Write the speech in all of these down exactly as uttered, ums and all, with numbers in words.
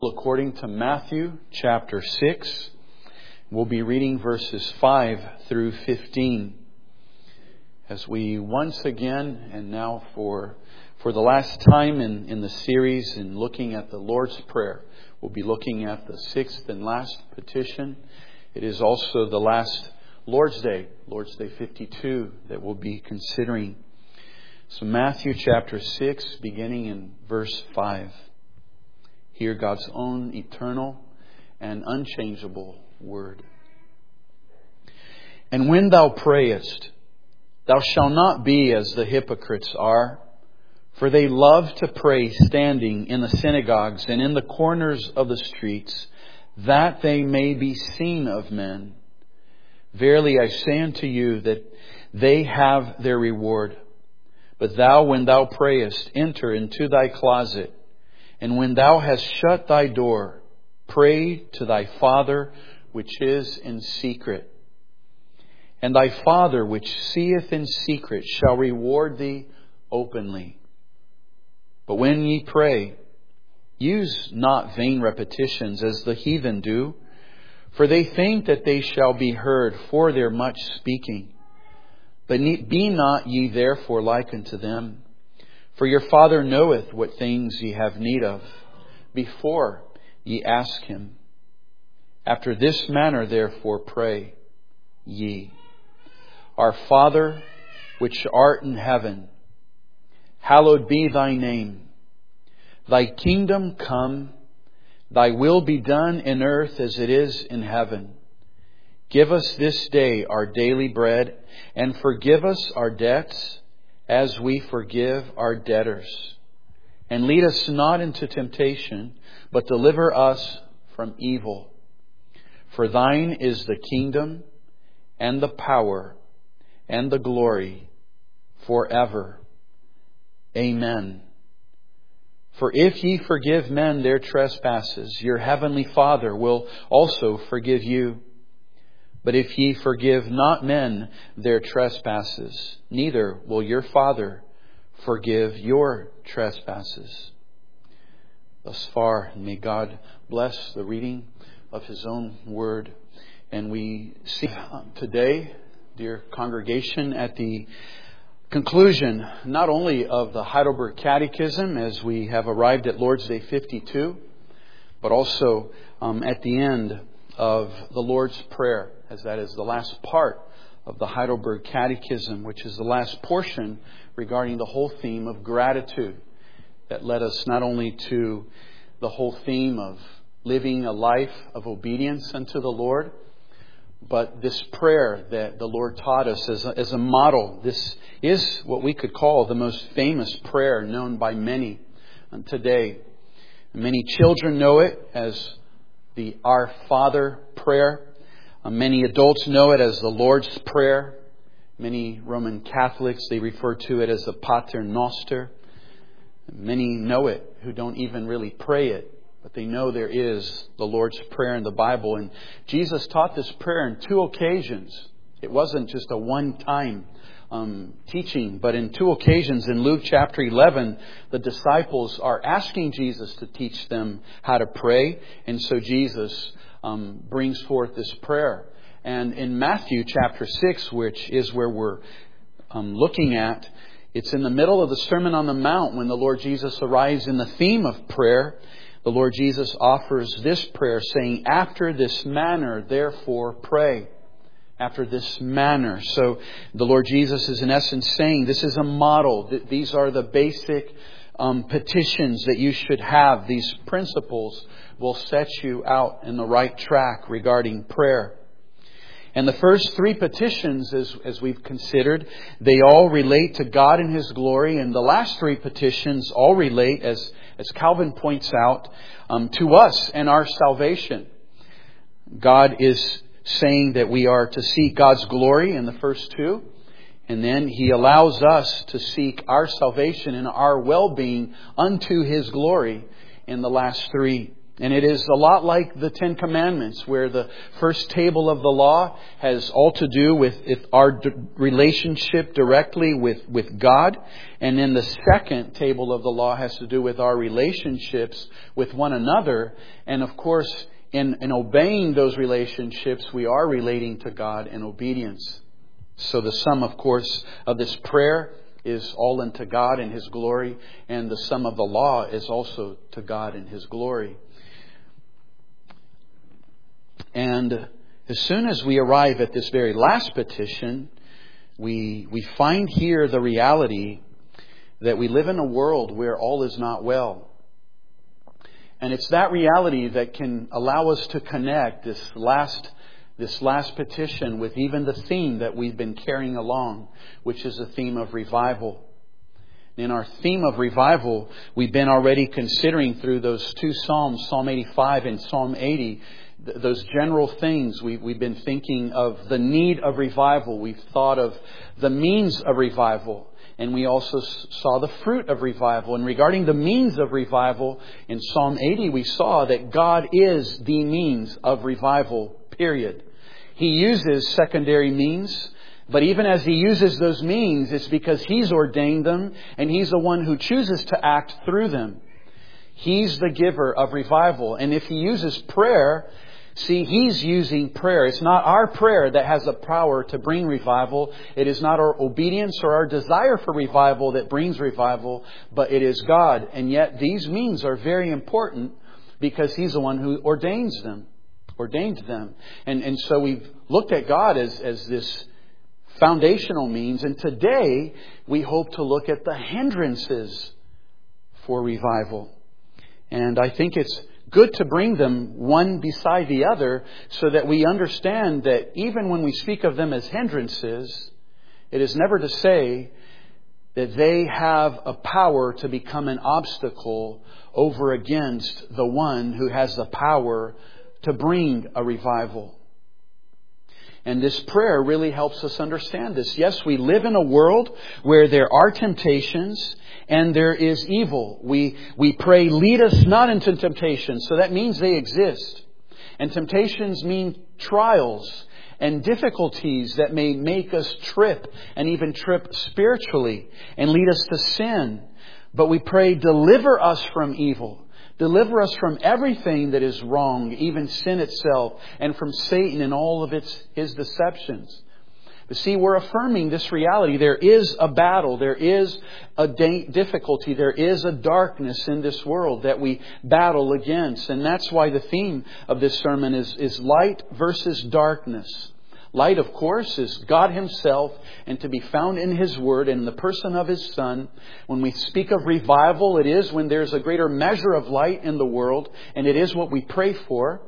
According to Matthew chapter six, we'll be reading verses five through fifteen. As we once again, and now for for the last time in, in the series in looking at the Lord's Prayer, we'll be looking at the sixth and last petition. It is also the last Lord's Day, Lord's Day fifty-two, that we'll be considering. So Matthew chapter six, beginning in verse five. Hear God's own eternal and unchangeable word. And when thou prayest, thou shalt not be as the hypocrites are, for they love to pray standing in the synagogues and in the corners of the streets, that they may be seen of men. Verily I say unto you that they have their reward. But thou, when thou prayest, enter into thy closet, and when thou hast shut thy door, pray to thy Father which is in secret. And thy Father which seeth in secret shall reward thee openly. But when ye pray, use not vain repetitions as the heathen do, for they think that they shall be heard for their much speaking. But be not ye therefore like unto them. For your Father knoweth what things ye have need of, before ye ask Him. After this manner therefore pray ye. Our Father, which art in heaven, hallowed be thy name. Thy kingdom come, thy will be done in earth as it is in heaven. Give us this day our daily bread, and forgive us our debts, as we forgive our debtors. And lead us not into temptation, but deliver us from evil. For thine is the kingdom, and the power, and the glory, forever. Amen. For if ye forgive men their trespasses, your heavenly Father will also forgive you. But if ye forgive not men their trespasses, neither will your Father forgive your trespasses. Thus far, may God bless the reading of His own word. And we see today, dear congregation, at the conclusion not only of the Heidelberg Catechism as we have arrived at Lord's Day fifty-two, but also um, at the end of the Lord's Prayer, as that is the last part of the Heidelberg Catechism, which is the last portion regarding the whole theme of gratitude, that led us not only to the whole theme of living a life of obedience unto the Lord, but this prayer that the Lord taught us as a, as a model. This is what we could call the most famous prayer known by many today. Many children know it as the Our Father prayer. Uh, many adults know it as the Lord's Prayer. Many Roman Catholics, they refer to it as the Pater Noster. Many know it who don't even really pray it, but they know there is the Lord's Prayer in the Bible. And Jesus taught this prayer in two occasions. It wasn't just a one-time um, teaching, but in two occasions in Luke chapter eleven, the disciples are asking Jesus to teach them how to pray. And so Jesus um, brings forth this prayer. And in Matthew chapter six, which is where we're um, looking at, it's in the middle of the Sermon on the Mount when the Lord Jesus arrives in the theme of prayer. The Lord Jesus offers this prayer saying, after this manner, therefore pray. After this manner. So the Lord Jesus is in essence saying this is a model. These are the basic um, petitions that you should have. These principles will set you out in the right track regarding prayer. And the first three petitions, as, as we've considered, they all relate to God and His glory. And the last three petitions all relate, as, as Calvin points out, um, to us and our salvation. God is saying that we are to seek God's glory in the first two. And then He allows us to seek our salvation and our well-being unto His glory in the last three. And it is a lot like the Ten Commandments, where the first table of the law has all to do with our relationship directly with, with God. And then the second table of the law has to do with our relationships with one another. And of course, in, in obeying those relationships, we are relating to God in obedience. So the sum, of course, of this prayer is all unto God and His glory. And the sum of the law is also to God and His glory. And as soon as we arrive at this very last petition, we we find here the reality that we live in a world where all is not well. And it's that reality that can allow us to connect this last this last petition with even the theme that we've been carrying along, which is the theme of revival. In our theme of revival, we've been already considering through those two Psalms, Psalm eighty-five and Psalm eighty, those general things. We've, we've been thinking of the need of revival. We've thought of the means of revival. And we also saw the fruit of revival. And regarding the means of revival, in Psalm eighty, we saw that God is the means of revival, period. He uses secondary means. But even as He uses those means, it's because He's ordained them and He's the one who chooses to act through them. He's the giver of revival. And if He uses prayer, see, He's using prayer. It's not our prayer that has the power to bring revival. It is not our obedience or our desire for revival that brings revival, but it is God. And yet these means are very important because He's the one who ordains them, ordained them. And, and so we've looked at God as, as this foundational means. And today we hope to look at the hindrances for revival. And I think it's good to bring them one beside the other so that we understand that even when we speak of them as hindrances, it is never to say that they have a power to become an obstacle over against the one who has the power to bring a revival. And this prayer really helps us understand this. Yes, we live in a world where there are temptations and there is evil. We we pray, lead us not into temptation. So that means they exist. And temptations mean trials and difficulties that may make us trip and even trip spiritually and lead us to sin. But we pray, deliver us from evil. Deliver us from everything that is wrong, even sin itself, and from Satan and all of its his deceptions. But see, we're affirming this reality. There is a battle. There is a difficulty. There is a darkness in this world that we battle against. And that's why the theme of this sermon is, is light versus darkness. Light, of course, is God Himself and to be found in His Word and in the person of His Son. When we speak of revival, it is when there's a greater measure of light in the world, and it is what we pray for.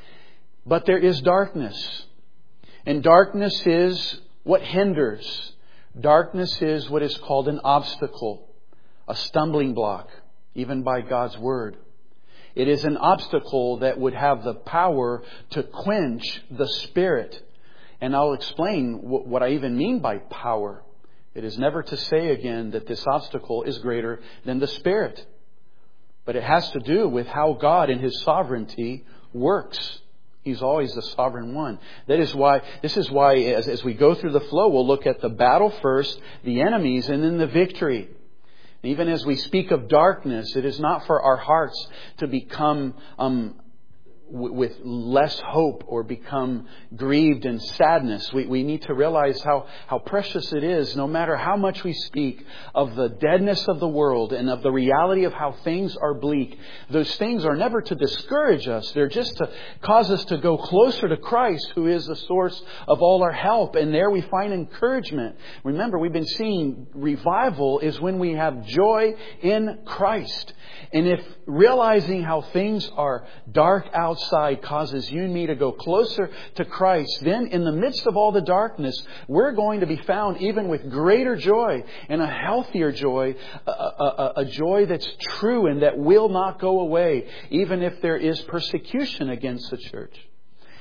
But there is darkness. And darkness is what hinders. Darkness is what is called an obstacle, a stumbling block, even by God's Word. It is an obstacle that would have the power to quench the Spirit. And I'll explain what I even mean by power. It is never to say again that this obstacle is greater than the Spirit. But it has to do with how God in His sovereignty works. He's always the sovereign one. That is why, this is why as, as we go through the flow, we'll look at the battle first, the enemies, and then the victory. Even as we speak of darkness, it is not for our hearts to become um, with less hope or become grieved and sadness. We, we need to realize how, how precious it is, no matter how much we speak of the deadness of the world and of the reality of how things are bleak. Those things are never to discourage us. They're just to cause us to go closer to Christ, who is the source of all our help. And there we find encouragement. Remember, we've been seeing revival is when we have joy in Christ. And if realizing how things are dark outside causes you and me to go closer to Christ, then in the midst of all the darkness, we're going to be found even with greater joy and a healthier joy, a, a, a joy that's true and that will not go away, even if there is persecution against the church.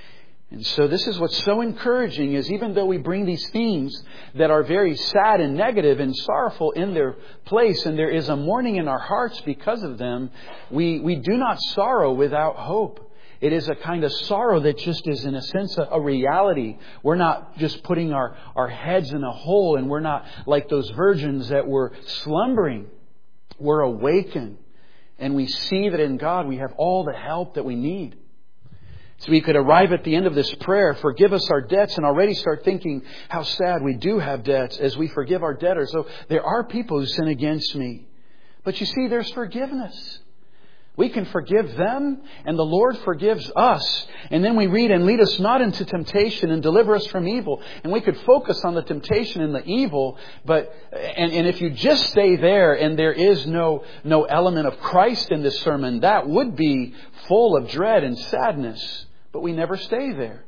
And so this is what's so encouraging, is even though we bring these themes that are very sad and negative and sorrowful in their place, and there is a mourning in our hearts because of them, we, we do not sorrow without hope. It is a kind of sorrow that just is, in a sense, a, a reality. We're not just putting our, our heads in a hole, and we're not like those virgins that were slumbering. We're awakened, and we see that in God we have all the help that we need. So we could arrive at the end of this prayer, forgive us our debts, and already start thinking how sad we do have debts as we forgive our debtors. So there are people who sin against me. But you see, there's forgiveness. We can forgive them, and the Lord forgives us. And then we read, and lead us not into temptation and deliver us from evil. And we could focus on the temptation and the evil, but and, and if you just stay there and there is no, no element of Christ in this sermon, that would be full of dread and sadness. But we never stay there.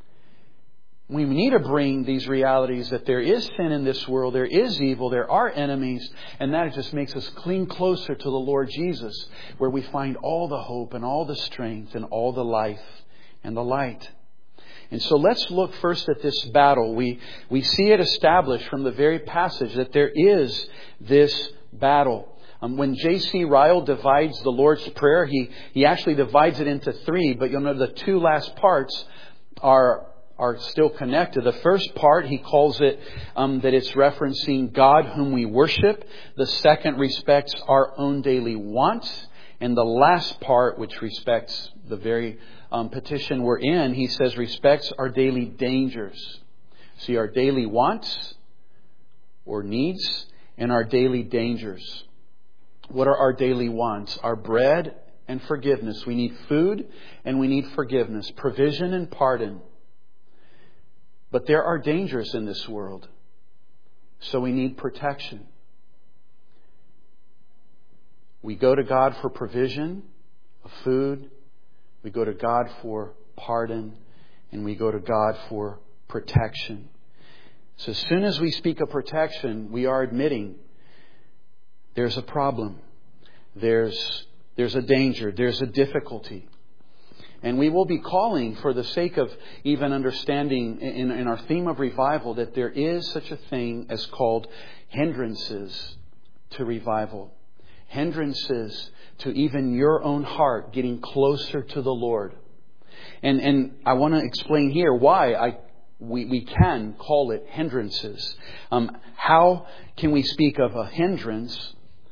We need to bring these realities that there is sin in this world, there is evil, there are enemies, and that just makes us cling closer to the Lord Jesus, where we find all the hope and all the strength and all the life and the light. And so let's look first at this battle. We, we see it established from the very passage that there is this battle. Um, when J C Ryle divides the Lord's Prayer, he, he actually divides it into three, but you'll know the two last parts are are still connected. The first part, he calls it um, that it's referencing God whom we worship. The second respects our own daily wants. And the last part, which respects the very um, petition we're in, he says respects our daily dangers. See, our daily wants or needs and our daily dangers. What are our daily wants? Our bread and forgiveness. We need food and we need forgiveness, provision and pardon. But there are dangers in this world, so we need protection. We go to God for provision of food. We go to God for pardon. And we go to God for protection. So as soon as we speak of protection, we are admitting there's a problem. There's, there's a danger. There's a difficulty. And we will be calling, for the sake of even understanding in, in our theme of revival, that there is such a thing as called hindrances to revival. Hindrances to even your own heart getting closer to the Lord. And, and I want to explain here why I we, we can call it hindrances. Um, how can we speak of a hindrance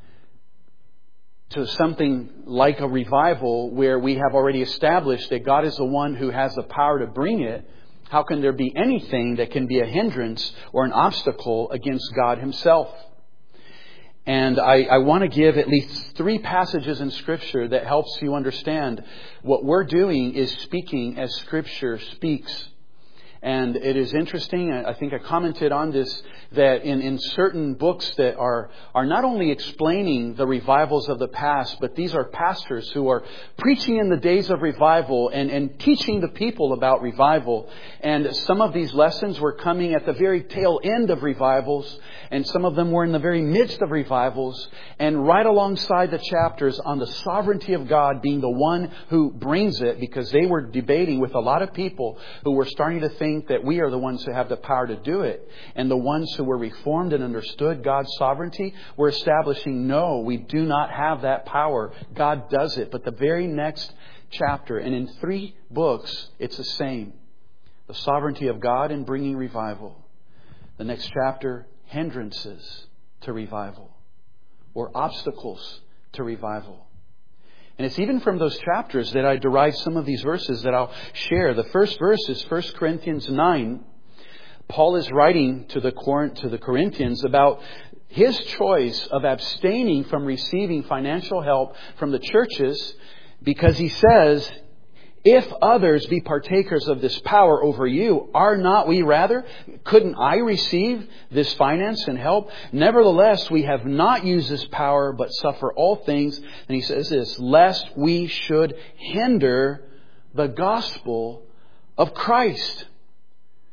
to something like a revival where we have already established that God is the one who has the power to bring it? How can there be anything that can be a hindrance or an obstacle against God Himself? And I, I want to give at least three passages in Scripture that helps you understand what we're doing is speaking as Scripture speaks. And it is interesting, I think I commented on this, that in, in certain books that are, are not only explaining the revivals of the past, but these are pastors who are preaching in the days of revival and, and teaching the people about revival. And some of these lessons were coming at the very tail end of revivals, and some of them were in the very midst of revivals. And right alongside the chapters on the sovereignty of God being the one who brings it, because they were debating with a lot of people who were starting to think that we are the ones who have the power to do it. And the ones who were reformed and understood God's sovereignty were establishing, no, we do not have that power. God does it. But the very next chapter, and in three books, it's the same. The sovereignty of God in bringing revival. The next chapter, hindrances to revival, or obstacles to revival. And it's even from those chapters that I derive some of these verses that I'll share. The first verse is First Corinthians nine. Paul is writing to the to the Corinthians about his choice of abstaining from receiving financial help from the churches, because he says, if others be partakers of this power over you, are not we rather? Couldn't I receive this finance and help? Nevertheless, we have not used this power, but suffer all things. And he says this, lest we should hinder the gospel of Christ.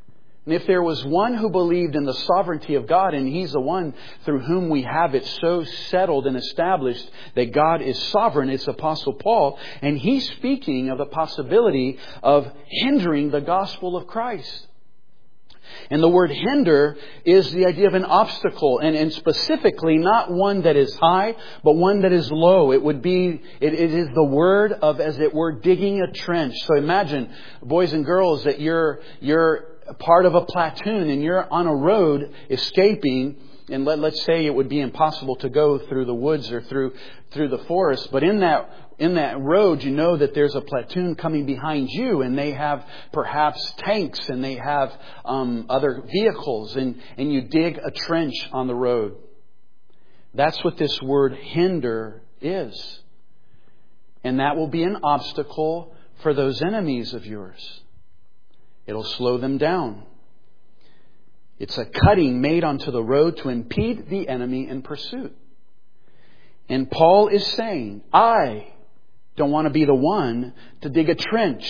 And if there was one who believed in the sovereignty of God, and He's the one through whom we have it so settled and established that God is sovereign, it's Apostle Paul. And he's speaking of the possibility of hindering the gospel of Christ. And the word hinder is the idea of an obstacle, and, and specifically not one that is high, but one that is low. It would be, it, it is the word of, as it were, digging a trench. So imagine, boys and girls, that you're, you're part of a platoon and you're on a road escaping, and let, let's say it would be impossible to go through the woods or through, through the forest, but in that In that road, you know that there's a platoon coming behind you, and they have perhaps tanks, and they have um, other vehicles, and, and you dig a trench on the road. That's what this word hinder is. And that will be an obstacle for those enemies of yours. It'll slow them down. It's a cutting made onto the road to impede the enemy in pursuit. And Paul is saying, I don't want to be the one to dig a trench.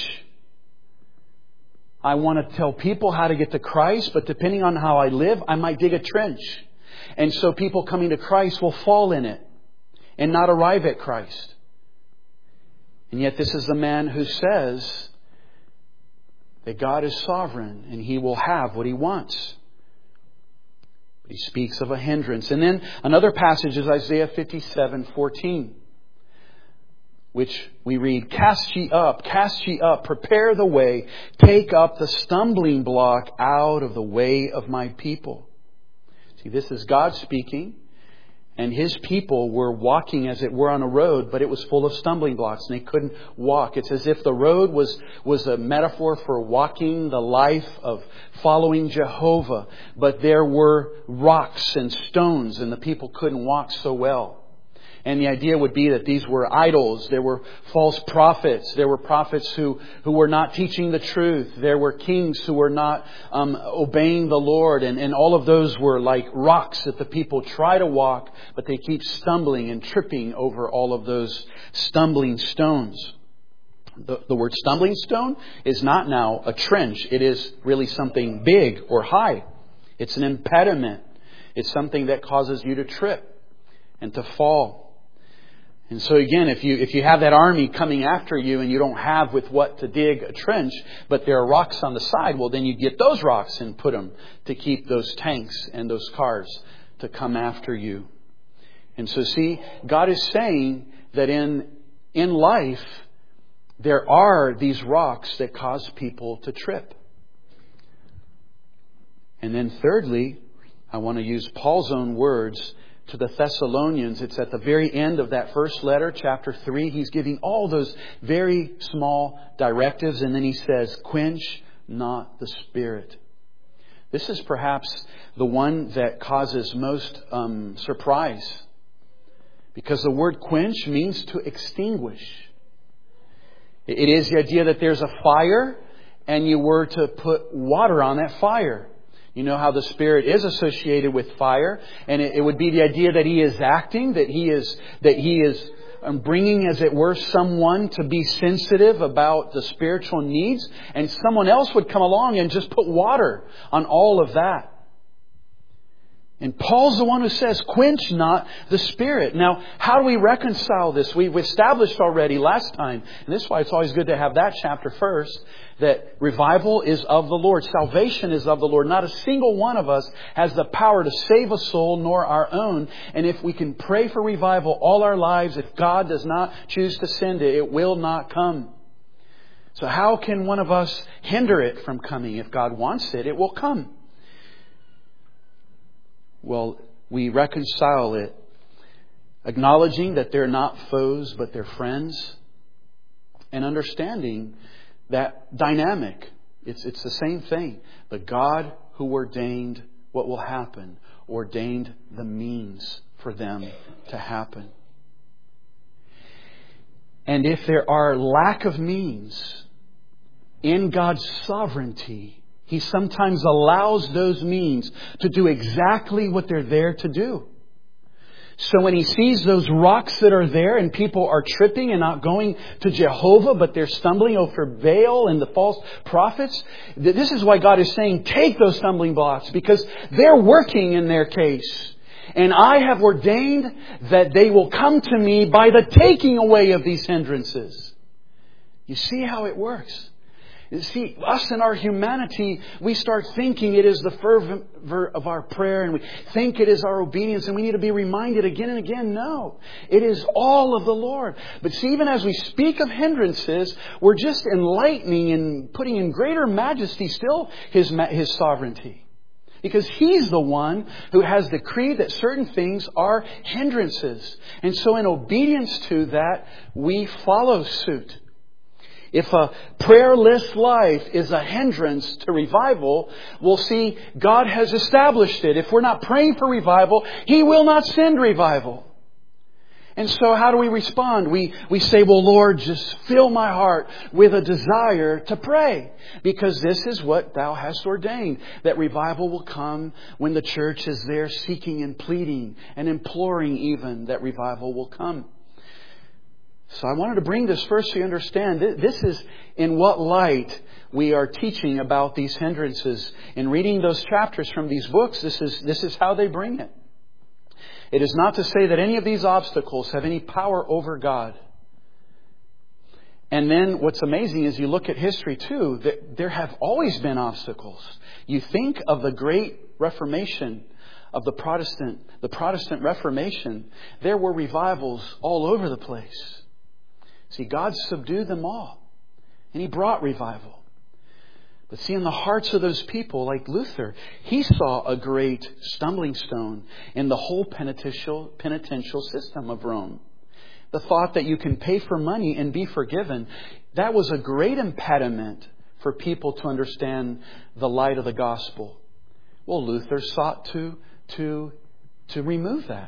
I want to tell people how to get to Christ, but depending on how I live, I might dig a trench. And so people coming to Christ will fall in it and not arrive at Christ. And yet this is the man who says that God is sovereign and He will have what He wants. But he speaks of a hindrance. And then another passage is Isaiah fifty-seven fourteen. Which we read, Cast ye up, cast ye up, prepare the way, take up the stumbling block out of the way of my people. See, this is God speaking, and His people were walking as it were on a road, but it was full of stumbling blocks, and they couldn't walk. It's as if the road was, was a metaphor for walking the life of following Jehovah, but there were rocks and stones, and the people couldn't walk so well. And the idea would be that these were idols. There were false prophets. There were prophets who, who were not teaching the truth. There were kings who were not um, obeying the Lord. And, and all of those were like rocks that the people try to walk, but they keep stumbling and tripping over all of those stumbling stones. The, the word stumbling stone is not now a trench. It is really something big or high. It's an impediment. It's something that causes you to trip and to fall. And so again, if you if you have that army coming after you and you don't have with what to dig a trench, but there are rocks on the side, well then you get those rocks and put them to keep those tanks and those cars to come after you. And so see, God is saying that in in life there are these rocks that cause people to trip. And then thirdly, I want to use Paul's own words to the Thessalonians. It's at the very end of that first letter, chapter three. He's giving all those very small directives, and then he says, quench not the Spirit. This is perhaps the one that causes most um, surprise, because the word quench means to extinguish. It is the idea that there's a fire and you were to put water on that fire. You know how the Spirit is associated with fire, and it, it would be the idea that He is acting, that He is that He is bringing, as it were, someone to be sensitive about the spiritual needs, and someone else would come along and just put water on all of that. And Paul's the one who says, quench not the Spirit. Now, how do we reconcile this? We've established already last time, and this is why it's always good to have that chapter first, that revival is of the Lord. Salvation is of the Lord. Not a single one of us has the power to save a soul, nor our own. And if we can pray for revival all our lives, if God does not choose to send it, it will not come. So how can one of us hinder it from coming? If God wants it, it will come. Well, we reconcile it, acknowledging that they're not foes, but they're friends, and understanding that dynamic. It's, it's the same thing. The God who ordained what will happen, ordained the means for them to happen. And if there are lack of means in God's sovereignty, He sometimes allows those means to do exactly what they're there to do. So when he sees those rocks that are there and people are tripping and not going to Jehovah, but they're stumbling over Baal and the false prophets, this is why God is saying, take those stumbling blocks, because they're working in their case. And I have ordained that they will come to me by the taking away of these hindrances. You see how it works? You see, us in our humanity, we start thinking it is the fervor of our prayer, and we think it is our obedience, and we need to be reminded again and again, no. It is all of the Lord. But see, even as we speak of hindrances, we're just enlightening and putting in greater majesty still His, His sovereignty. Because He's the one who has decreed that certain things are hindrances. And so in obedience to that, we follow suit. If a prayerless life is a hindrance to revival, we'll see God has established it. If we're not praying for revival, He will not send revival. And so how do we respond? We, we say, well, Lord, just fill my heart with a desire to pray. Because this is what Thou hast ordained. That revival will come when the church is there seeking and pleading and imploring even that revival will come. So I wanted to bring this first so you understand. This is in what light we are teaching about these hindrances. In reading those chapters from these books, this is, this is how they bring it. It is not to say that any of these obstacles have any power over God. And then what's amazing is you look at history too, that there have always been obstacles. You think of the great Reformation of the Protestant, the Protestant Reformation. There were revivals all over the place. See, God subdued them all. And He brought revival. But see, in the hearts of those people, like Luther, he saw a great stumbling stone in the whole penitential, penitential system of Rome. The thought that you can pay for money and be forgiven, that was a great impediment for people to understand the light of the gospel. Well, Luther sought to, to, to remove that.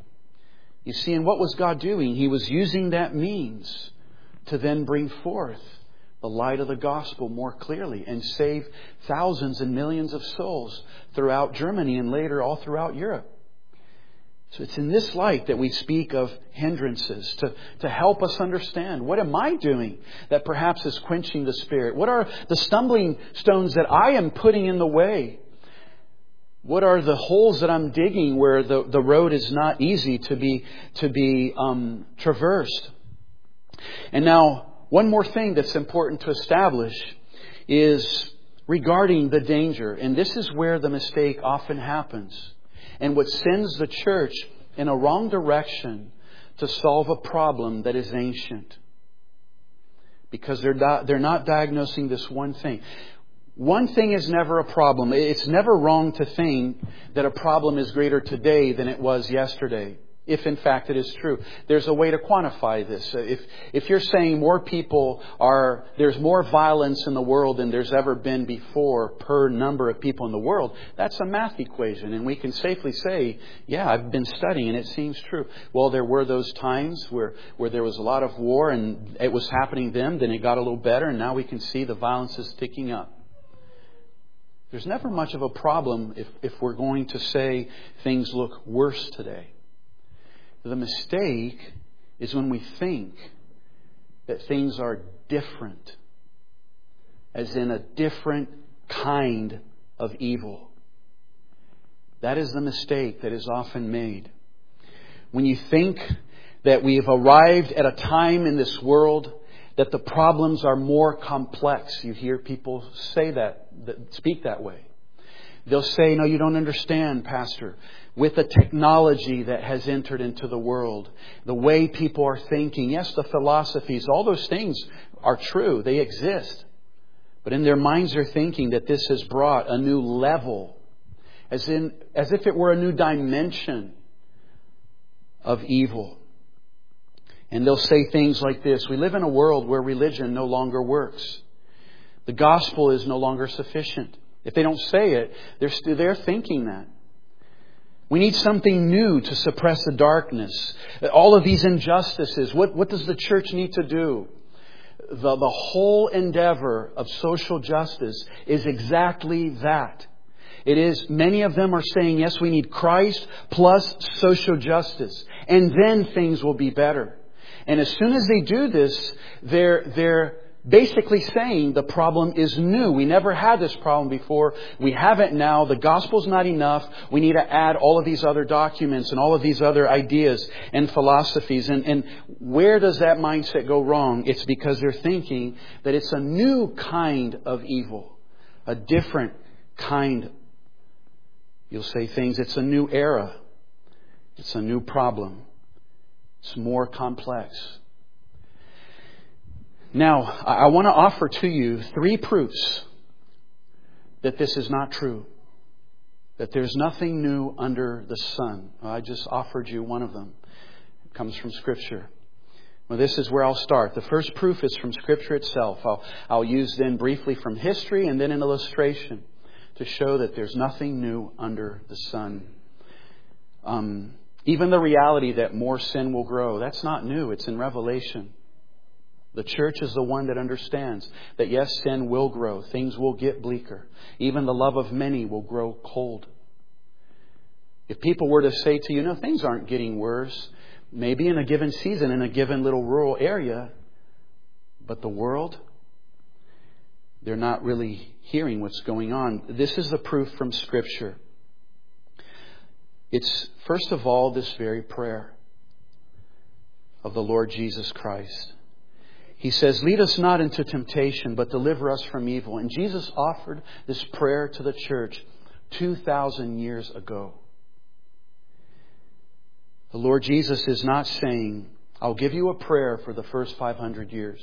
You see, and what was God doing? He was using that means to then bring forth the light of the gospel more clearly and save thousands and millions of souls throughout Germany and later all throughout Europe. So it's in this light that we speak of hindrances to, to help us understand, what am I doing that perhaps is quenching the Spirit? What are the stumbling stones that I am putting in the way? What are the holes that I'm digging where the, the road is not easy to be, to be um, traversed? And now, one more thing that's important to establish is regarding the danger. And this is where the mistake often happens. And what sends the church in a wrong direction to solve a problem that is ancient. Because they're not, they're not diagnosing this one thing. One thing is never a problem. It's never wrong to think that a problem is greater today than it was yesterday. If in fact it is true. There's a way to quantify this. If if you're saying more people are, there's more violence in the world than there's ever been before per number of people in the world, that's a math equation. And we can safely say, yeah, I've been studying and it seems true. Well, there were those times where, where there was a lot of war and it was happening then, then it got a little better, and now we can see the violence is ticking up. There's never much of a problem if, if we're going to say things look worse today. The mistake is when we think that things are different, as in a different kind of evil. That is the mistake that is often made. When you think that we have arrived at a time in this world that the problems are more complex. You hear people say that, that speak that way. They'll say, no, you don't understand, Pastor. With the technology that has entered into the world, the way people are thinking, yes, the philosophies, all those things are true. They exist. But in their minds they're thinking that this has brought a new level, as in, as if it were a new dimension of evil. And they'll say things like this: we live in a world where religion no longer works. The gospel is no longer sufficient. If they don't say it, they're still they're thinking that. We need something new to suppress the darkness. All of these injustices. What, what does the church need to do? The, the whole endeavor of social justice is exactly that. It is, many of them are saying, yes, we need Christ plus social justice. And then things will be better. And as soon as they do this, they're, they're basically saying the problem is new. We never had this problem before. We have it now. The gospel's not enough. We need to add all of these other documents and all of these other ideas and philosophies. And, and where does that mindset go wrong? It's because they're thinking that it's a new kind of evil. A different kind. You'll say things, it's a new era. It's a new problem. It's more complex. Now, I want to offer to you three proofs that this is not true. That there's nothing new under the sun. I just offered you one of them. It comes from Scripture. Well, this is where I'll start. The first proof is from Scripture itself. I'll, I'll use then briefly from history and then an illustration to show that there's nothing new under the sun. Um, even the reality that more sin will grow, that's not new. It's in Revelation. The church is the one that understands that yes, sin will grow. Things will get bleaker. Even the love of many will grow cold. If people were to say to you, no, things aren't getting worse. Maybe in a given season, in a given little rural area. But the world, they're not really hearing what's going on. This is the proof from Scripture. It's, first of all, this very prayer of the Lord Jesus Christ. He says, lead us not into temptation, but deliver us from evil. And Jesus offered this prayer to the church two thousand years ago. The Lord Jesus is not saying, I'll give you a prayer for the first five hundred years.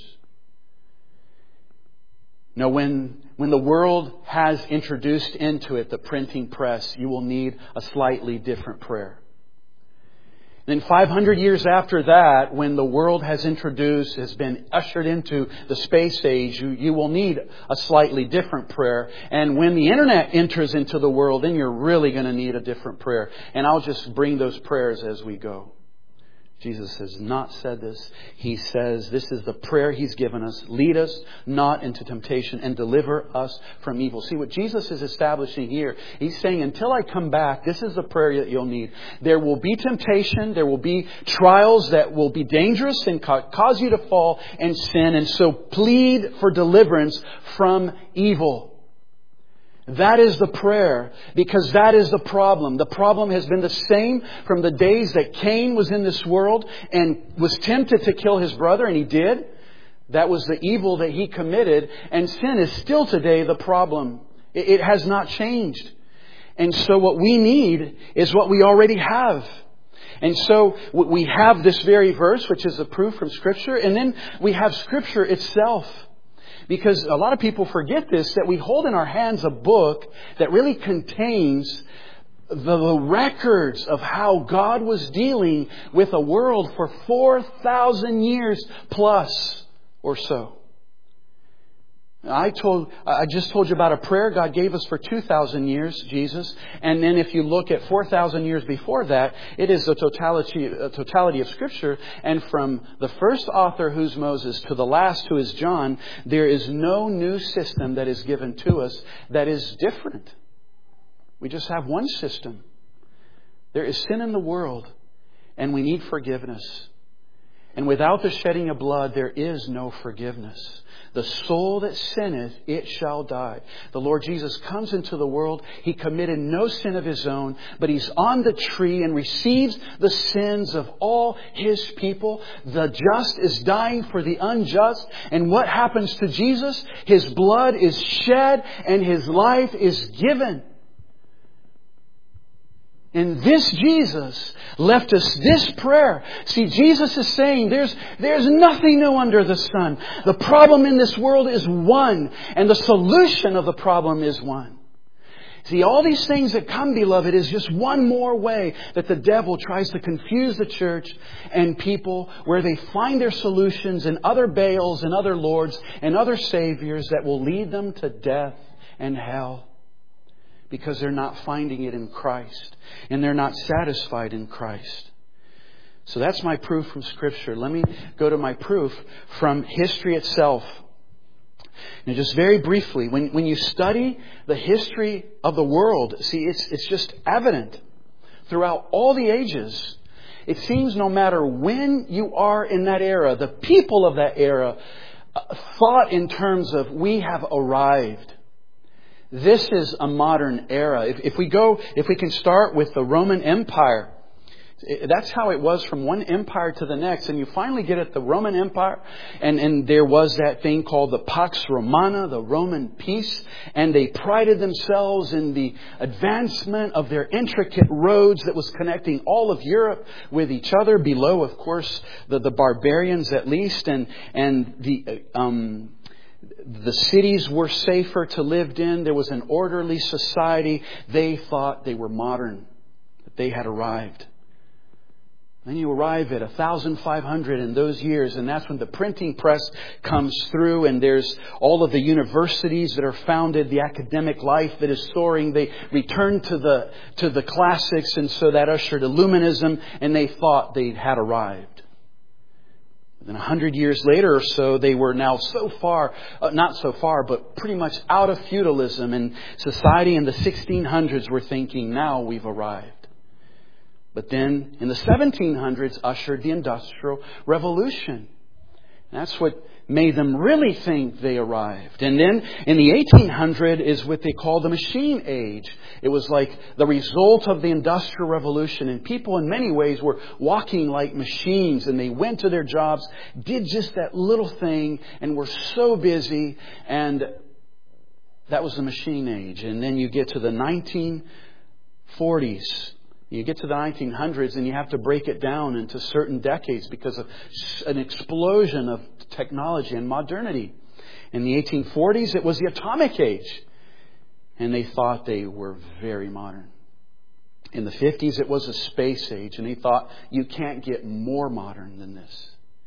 No, when, when the world has introduced into it the printing press, you will need a slightly different prayer. Then five hundred years after that, when the world has introduced, has been ushered into the space age, you, you will need a slightly different prayer. And when the internet enters into the world, then you're really going to need a different prayer. And I'll just bring those prayers as we go. Jesus has not said this. He says this is the prayer He's given us. Lead us not into temptation and deliver us from evil. See what Jesus is establishing here. He's saying until I come back, this is the prayer that you'll need. There will be temptation. There will be trials that will be dangerous and cause you to fall and sin. And so plead for deliverance from evil. That is the prayer, because that is the problem. The problem has been the same from the days that Cain was in this world and was tempted to kill his brother, and he did. That was the evil that he committed. And sin is still today the problem. It has not changed. And so what we need is what we already have. And so we have this very verse, which is the proof from Scripture, and then we have Scripture itself. Because a lot of people forget this, that we hold in our hands a book that really contains the, the records of how God was dealing with a world for four thousand years plus or so. I told, I just told you about a prayer God gave us for two thousand years, Jesus. And then if you look at four thousand years before that, it is the totality, uh, totality of Scripture. And from the first author, who's Moses, to the last, who is John, there is no new system that is given to us that is different. We just have one system. There is sin in the world, and we need forgiveness. And without the shedding of blood, there is no forgiveness. The soul that sinneth, it shall die. The Lord Jesus comes into the world. He committed no sin of His own, but He's on the tree and receives the sins of all His people. The just is dying for the unjust. And what happens to Jesus? His blood is shed and His life is given. And this Jesus left us this prayer. See, Jesus is saying there's, there's nothing new under the sun. The problem in this world is one. And the solution of the problem is one. See, all these things that come, beloved, is just one more way that the devil tries to confuse the church and people, where they find their solutions in other Baals and other lords and other saviors that will lead them to death and hell. Because they're not finding it in Christ. And they're not satisfied in Christ. So that's my proof from Scripture. Let me go to my proof from history itself. Now, just very briefly, when, when you study the history of the world, see, it's, it's just evident throughout all the ages. It seems no matter when you are in that era, the people of that era thought in terms of, we have arrived. This is a modern era. If, if we go, if we can start with the Roman Empire, that's how it was from one empire to the next. And you finally get at the Roman Empire. And, and there was that thing called the Pax Romana, the Roman peace. And they prided themselves in the advancement of their intricate roads that was connecting all of Europe with each other. Below, of course, the, the barbarians at least. And, and the... Um, The cities were safer to live in. There was an orderly society. They thought they were modern, that they had arrived. Then you arrive at one thousand five hundred in those years, and that's when the printing press comes through, and there's all of the universities that are founded, the academic life that is soaring. They return to the to the classics, and so that ushered Illuminism, and they thought they had arrived. Then a hundred years later or so, they were now so far, uh, not so far, but pretty much out of feudalism, and society in the sixteen hundreds were thinking, now we've arrived. But then in the seventeen hundreds ushered the Industrial Revolution. And that's what made them really think they arrived. And then in the eighteen hundreds is what they call the machine age. It was like the result of the Industrial Revolution. And people in many ways were walking like machines. And they went to their jobs, did just that little thing, and were so busy. And that was the machine age. And then you get to the nineteen forties. You get to the nineteen hundreds and you have to break it down into certain decades because of an explosion of technology and modernity. In the eighteen forties, it was the atomic age. And they thought they were very modern. In the fifties, it was a space age. And they thought, you can't get more modern than this.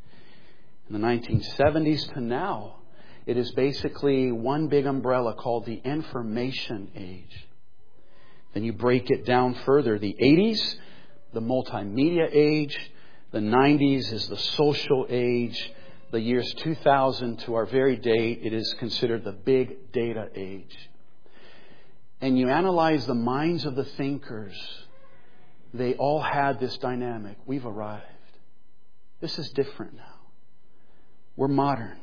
In the nineteen seventies to now, it is basically one big umbrella called the information age. Then you break it down further. The eighties, the multimedia age. The nineties is the social age. The years two thousand to our very day, it is considered the big data age. And you analyze the minds of the thinkers. They all had this dynamic. We've arrived. This is different now. We're modern.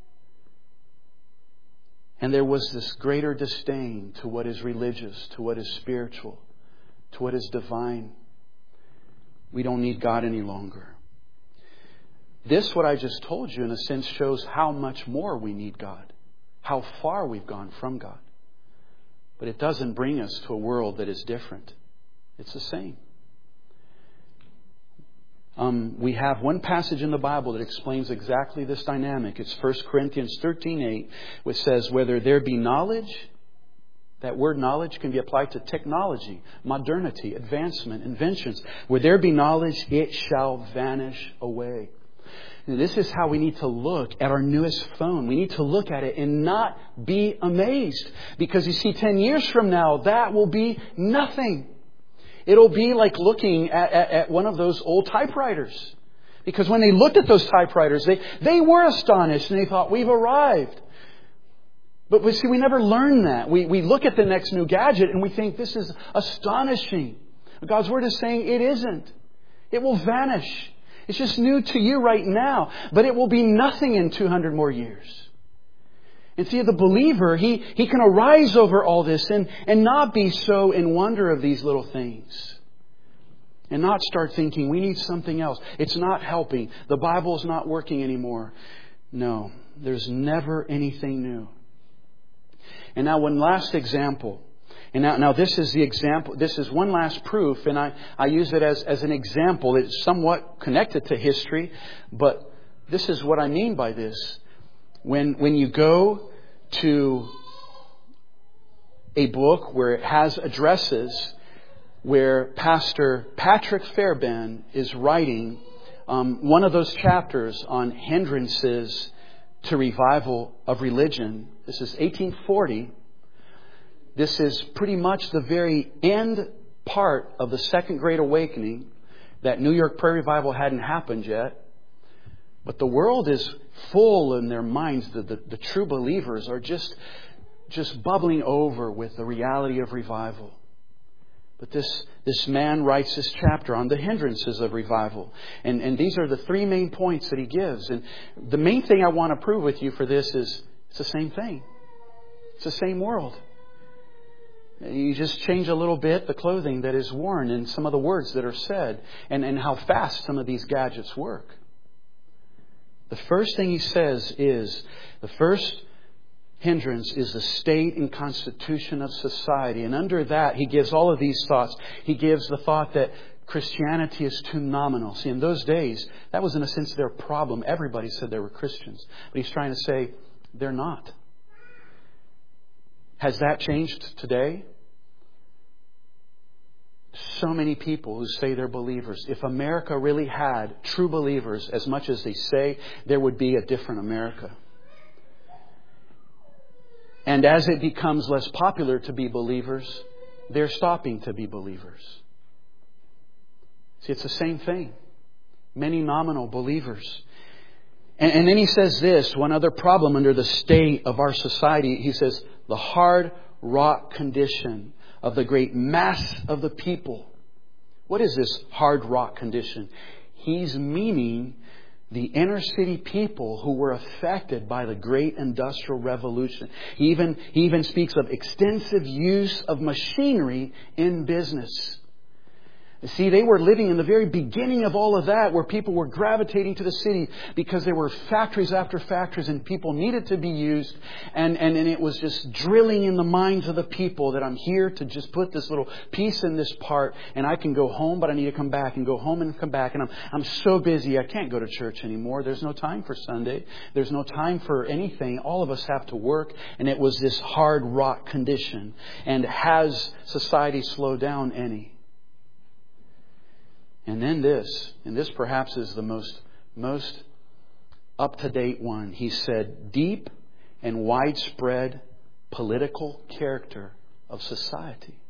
And there was this greater disdain to what is religious, to what is spiritual, to what is divine. We don't need God any longer. This, what I just told you, in a sense, shows how much more we need God. How far we've gone from God. But it doesn't bring us to a world that is different. It's the same. Um, we have one passage in the Bible that explains exactly this dynamic. It's First Corinthians thirteen eight, which says, whether there be knowledge, that word knowledge can be applied to technology, modernity, advancement, inventions. Where there be knowledge, it shall vanish away. And this is how we need to look at our newest phone. We need to look at it and not be amazed. Because you see, ten years from now, that will be nothing. It'll be like looking at, at, at one of those old typewriters. Because when they looked at those typewriters, they, they were astonished and they thought, we've arrived. But we see, we never learn that. We, we look at the next new gadget and we think this is astonishing. But God's Word is saying it isn't. It will vanish. It's just new to you right now. But it will be nothing in two hundred more years. And see, the believer, he, he can arise over all this and, and not be so in wonder of these little things. And not start thinking, we need something else. It's not helping. The Bible's not working anymore. No, there's never anything new. And now one last example. And now, now this is the example. This is one last proof. And I, I use it as, as an example. It's somewhat connected to history. But this is what I mean by this. When when you go to a book where it has addresses, where Pastor Patrick Fairbairn is writing um, one of those chapters on hindrances to revival of religion. This is eighteen forty. This is pretty much the very end part of the Second Great Awakening. That New York Prayer Revival hadn't happened yet. But the world is full in their minds. The, the, the true believers are just, just bubbling over with the reality of revival. But this, this man writes this chapter on the hindrances of revival. And, and these are the three main points that he gives. And the main thing I want to prove with you for this is it's the same thing. It's the same world. You just change a little bit the clothing that is worn and some of the words that are said and, and how fast some of these gadgets work. The first thing he says is, the first hindrance is the state and constitution of society. And under that, he gives all of these thoughts. He gives the thought that Christianity is too nominal. See, in those days, that was in a sense their problem. Everybody said they were Christians. But he's trying to say, they're not. Has that changed today? So many people who say they're believers. If America really had true believers as much as they say, there would be a different America. And as it becomes less popular to be believers, they're stopping to be believers. See, it's the same thing. Many nominal believers. And, and then he says this, one other problem under the state of our society. He says, the hard rock condition of the great mass of the people. What is this hard rock condition? He's meaning the inner city people who were affected by the great industrial revolution. He even, he even speaks of extensive use of machinery in business. See, they were living in the very beginning of all of that, where people were gravitating to the city because there were factories after factories and people needed to be used. And, and, and it was just drilling in the minds of the people that I'm here to just put this little piece in this part and I can go home, but I need to come back and go home and come back. And I'm, I'm so busy, I can't go to church anymore. There's no time for Sunday. There's no time for anything. All of us have to work. And it was this hard rock condition. And has society slowed down any? And then this, and this perhaps is the most, most up-to-date one. He said, deep and widespread political character of society.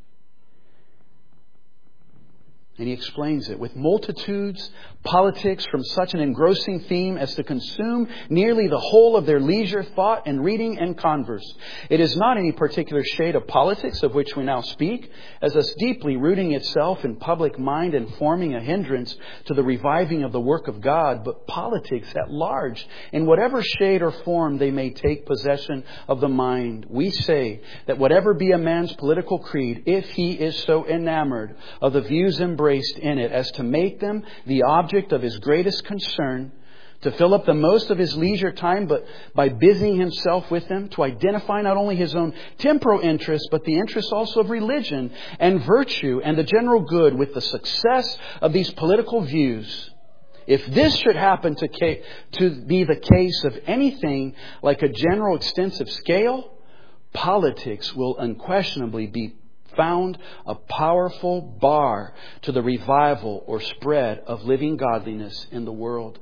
And he explains it. With multitudes, politics from such an engrossing theme as to consume nearly the whole of their leisure, thought, and reading and converse. It is not any particular shade of politics of which we now speak, as thus deeply rooting itself in public mind and forming a hindrance to the reviving of the work of God, but politics at large, in whatever shade or form they may take possession of the mind. We say that whatever be a man's political creed, if he is so enamored of the views embraced in it as to make them the object of his greatest concern, to fill up the most of his leisure time but by busying himself with them, to identify not only his own temporal interests but the interests also of religion and virtue and the general good with the success of these political views. If this should happen to, ca- to be the case of anything like a general extensive scale, politics will unquestionably be found a powerful bar to the revival or spread of living godliness in the world.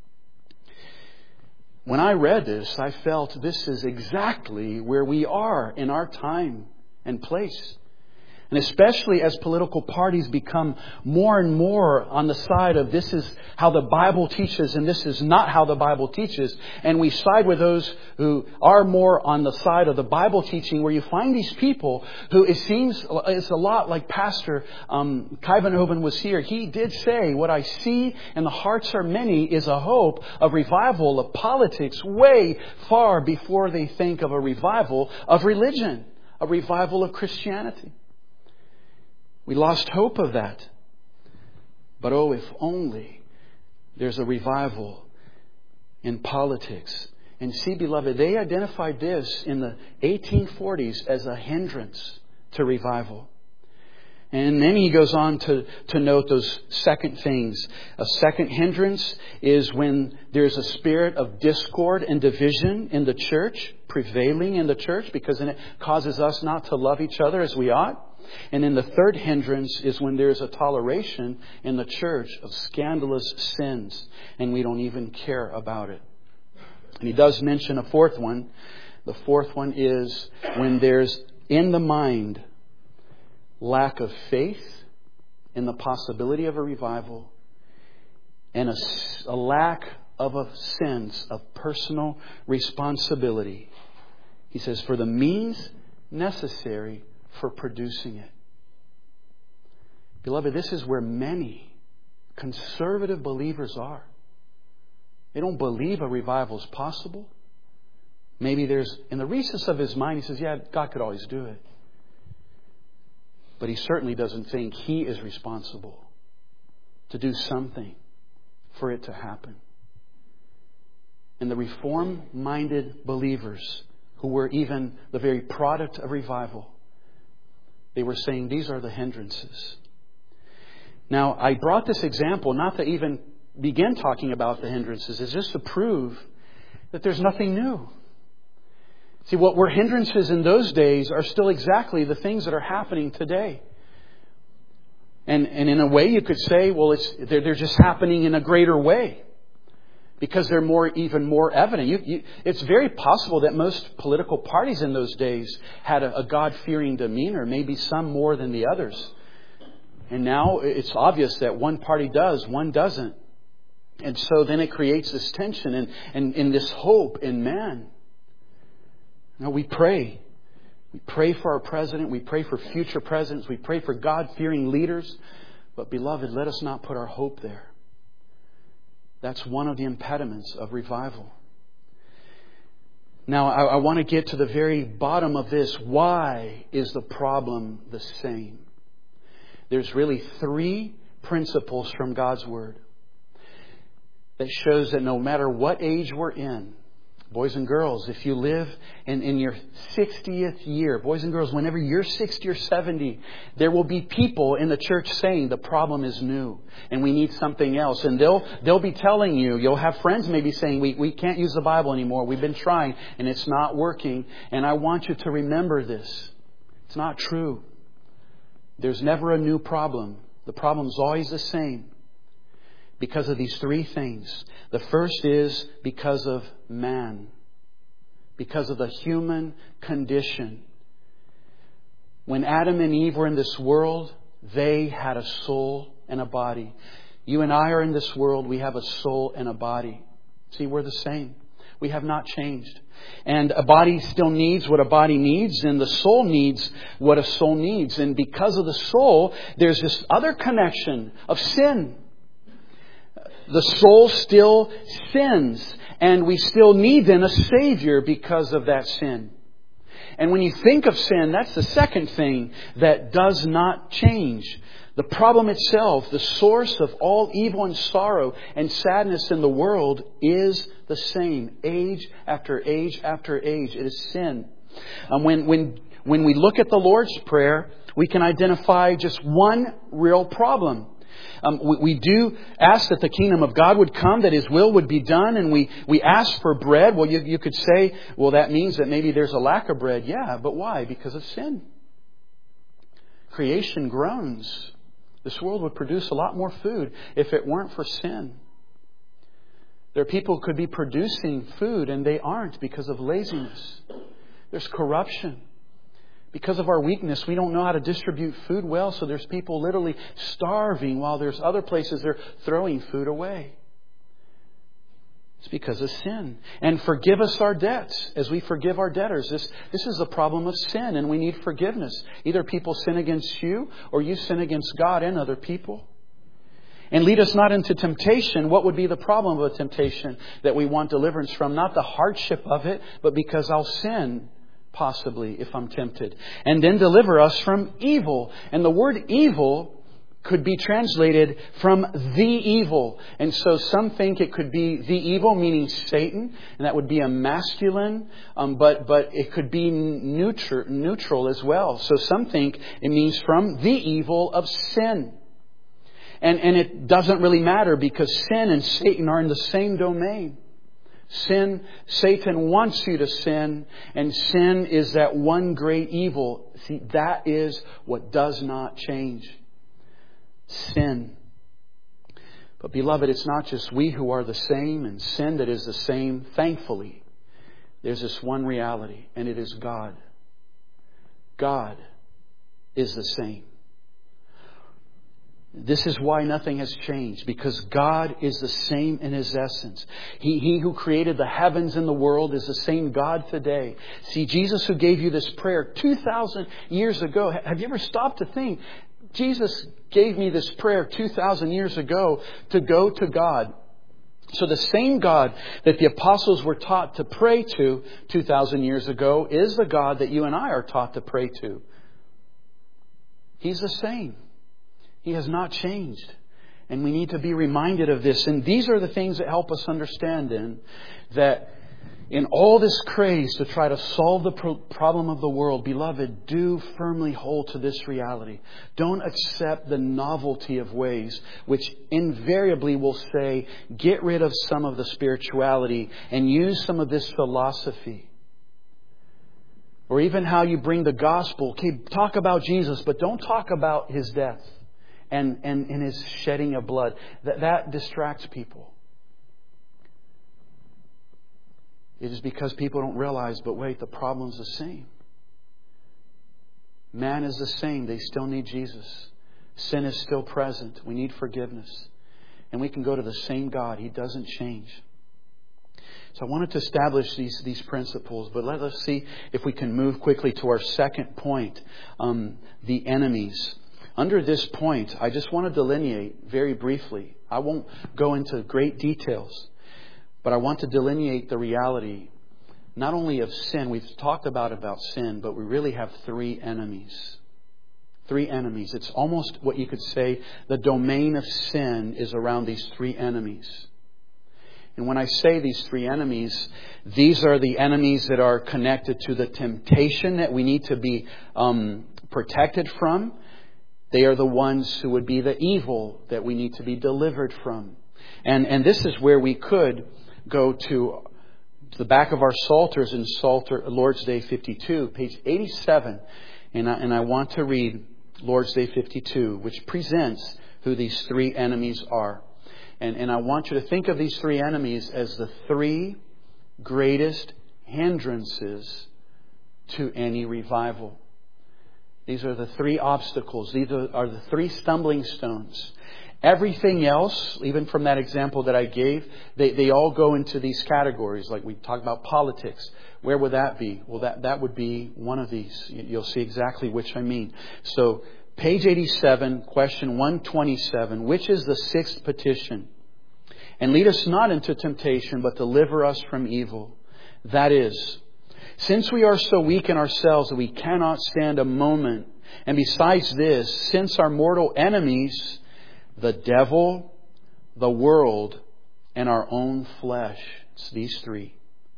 When I read this, I felt this is exactly where we are in our time and place. And especially as political parties become more and more on the side of this is how the Bible teaches and this is not how the Bible teaches. And we side with those who are more on the side of the Bible teaching, where you find these people who it seems it's a lot like Pastor um, Kuyvenhoven was here. He did say, what I see in the hearts are many is a hope of revival of politics way far before they think of a revival of religion, a revival of Christianity. We lost hope of that. But oh, if only there's a revival in politics. And see, beloved, they identified this in the eighteen forties as a hindrance to revival. And then he goes on to, to note those second things. A second hindrance is when there's a spirit of discord and division in the church, prevailing in the church, because then it causes us not to love each other as we ought. And then the third hindrance is when there's a toleration in the church of scandalous sins, and we don't even care about it. And he does mention a fourth one. The fourth one is when there's in the mind lack of faith in the possibility of a revival, and a, a lack of a sense of personal responsibility. He says, for the means necessary for producing it. Beloved, this is where many conservative believers are. They don't believe a revival is possible. Maybe there's, in the recess of his mind, he says, yeah, God could always do it. But he certainly doesn't think he is responsible to do something for it to happen. And the reform-minded believers who were even the very product of revival, they were saying these are the hindrances. Now, I brought this example not to even begin talking about the hindrances. It's just to prove that there's nothing new. See, what were hindrances in those days are still exactly the things that are happening today. And, and in a way you could say, well, it's they're, they're just happening in a greater way. Because they're more, even more evident. You, you, it's very possible that most political parties in those days had a, a God-fearing demeanor, maybe some more than the others. And now it's obvious that one party does, one doesn't. And so then it creates this tension and, and, and this hope in man. Now we pray. We pray for our president. We pray for future presidents. We pray for God-fearing leaders. But beloved, let us not put our hope there. That's one of the impediments of revival. Now, I, I want to get to the very bottom of this. Why is the problem the same? There's really three principles from God's Word that shows that no matter what age we're in, boys and girls, if you live in, in your sixtieth year, boys and girls, whenever you're sixty or seventy, there will be people in the church saying the problem is new and we need something else. And they'll they'll be telling you, you'll have friends maybe saying, we, we can't use the Bible anymore. We've been trying and it's not working. And I want you to remember this. It's not true. There's never a new problem. The problem's always the same. Because of these three things. The first is because of man. Because of the human condition. When Adam and Eve were in this world, they had a soul and a body. You and I are in this world, we have a soul and a body. See, we're the same. We have not changed. And a body still needs what a body needs, and the soul needs what a soul needs. And because of the soul, there's this other connection of sin. The soul still sins, and we still need then a Savior because of that sin. And when you think of sin, that's the second thing that does not change. The problem itself, the source of all evil and sorrow and sadness in the world is the same. Age after age after age. It is sin. Um, when, when, when we look at the Lord's Prayer, we can identify just one real problem. Um, we, we do ask that the kingdom of God would come, that His will would be done, and we, we ask for bread. Well, you, you could say, well, that means that maybe there's a lack of bread. Yeah, but why? Because of sin. Creation groans. This world would produce a lot more food if it weren't for sin. There are people who could be producing food and they aren't because of laziness. There's corruption. Because of our weakness, we don't know how to distribute food well, so there's people literally starving while there's other places they're throwing food away. It's because of sin. And forgive us our debts as we forgive our debtors. This, this is the problem of sin, and we need forgiveness. Either people sin against you or you sin against God and other people. And lead us not into temptation. What would be the problem of a temptation that we want deliverance from? Not the hardship of it, but because I'll sin. Possibly, if I'm tempted. And then deliver us from evil. And the word evil could be translated from the evil. And so some think it could be the evil, meaning Satan. And that would be a masculine. Um, but, but it could be neutral, neutral as well. So some think it means from the evil of sin. And, and it doesn't really matter because sin and Satan are in the same domain. Sin, Satan wants you to sin, and sin is that one great evil. See, that is what does not change. Sin. But beloved, it's not just we who are the same and sin that is the same. Thankfully, there's this one reality, and it is God. God is the same. This is why nothing has changed, because God is the same in His essence. He, he who created the heavens and the world is the same God today. See, Jesus who gave you this prayer two thousand years ago, have you ever stopped to think, Jesus gave me this prayer two thousand years ago to go to God. So the same God that the apostles were taught to pray to two thousand years ago is the God that you and I are taught to pray to. He's the same. He has not changed. And we need to be reminded of this. And these are the things that help us understand then that in all this craze to try to solve the pro- problem of the world, beloved, do firmly hold to this reality. Don't accept the novelty of ways which invariably will say, get rid of some of the spirituality and use some of this philosophy. Or even how you bring the gospel. Okay, talk about Jesus, but don't talk about His death and, and, and His shedding of blood. That, that distracts people. It is because people don't realize, but wait, the problem's the same. Man is the same. They still need Jesus. Sin is still present. We need forgiveness. And we can go to the same God. He doesn't change. So I wanted to establish these, these principles, but let us see if we can move quickly to our second point, um, the enemies. Under this point, I just want to delineate very briefly. I won't go into great details. But I want to delineate the reality, not only of sin. We've talked about about sin, but we really have three enemies. Three enemies. It's almost what you could say the domain of sin is around these three enemies. And when I say these three enemies, these are the enemies that are connected to the temptation that we need to be um, protected from. They are the ones who would be the evil that we need to be delivered from. And, and this is where we could go to the back of our Psalters in Psalter Lord's Day fifty-two, page eighty-seven. And I, and I want to read Lord's Day fifty-two, which presents who these three enemies are. And, and I want you to think of these three enemies as the three greatest hindrances to any revival. These are the three obstacles. These are the three stumbling stones. Everything else, even from that example that I gave, they, they all go into these categories. Like we talked about politics. Where would that be? Well, that, that would be one of these. You'll see exactly which I mean. So, page eighty-seven, question one twenty-seven. Which is the sixth petition? And lead us not into temptation, but deliver us from evil. That is, since we are so weak in ourselves that we cannot stand a moment, and besides this, since our mortal enemies, the devil, the world, and our own flesh. It's these three.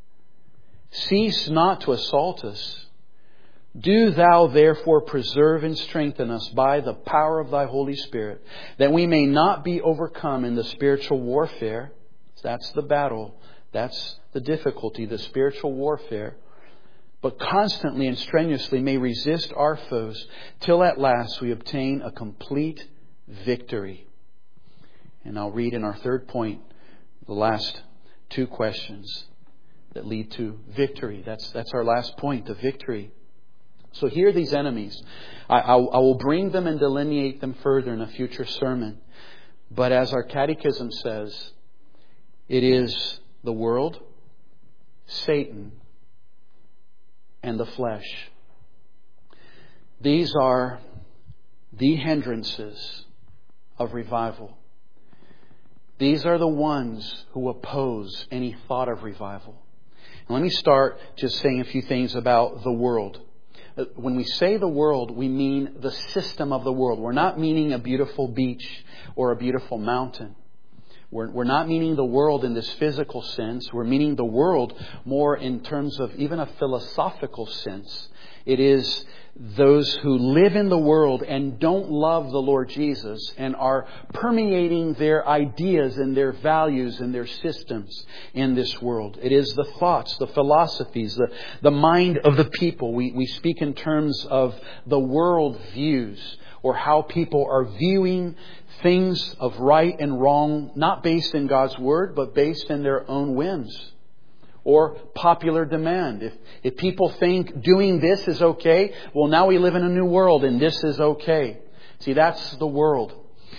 Cease not to assault us. Do Thou therefore preserve and strengthen us by the power of Thy Holy Spirit, that we may not be overcome in the spiritual warfare. That's the battle. That's the difficulty, the spiritual warfare. But constantly and strenuously may resist our foes, till at last we obtain a complete victory. And I'll read in our third point the last two questions that lead to victory. That's that's our last point, the victory. So here are these enemies. I, I, I will bring them and delineate them further in a future sermon. But as our catechism says, it is the world, Satan, and the flesh. These are the hindrances of revival. These are the ones who oppose any thought of revival. And let me start just saying a few things about the world. When we say the world, we mean the system of the world. We're not meaning a beautiful beach or a beautiful mountain. We're, we're not meaning the world in this physical sense. We're meaning the world more in terms of even a philosophical sense. It is those who live in the world and don't love the Lord Jesus and are permeating their ideas and their values and their systems in this world. It is the thoughts, the philosophies, the, the mind of the people. We, we speak in terms of the world views, or how people are viewing things of right and wrong, not based in God's Word, but based in their own whims or popular demand. If if people think doing this is okay, well, now we live in a new world and this is okay. See, that's the world.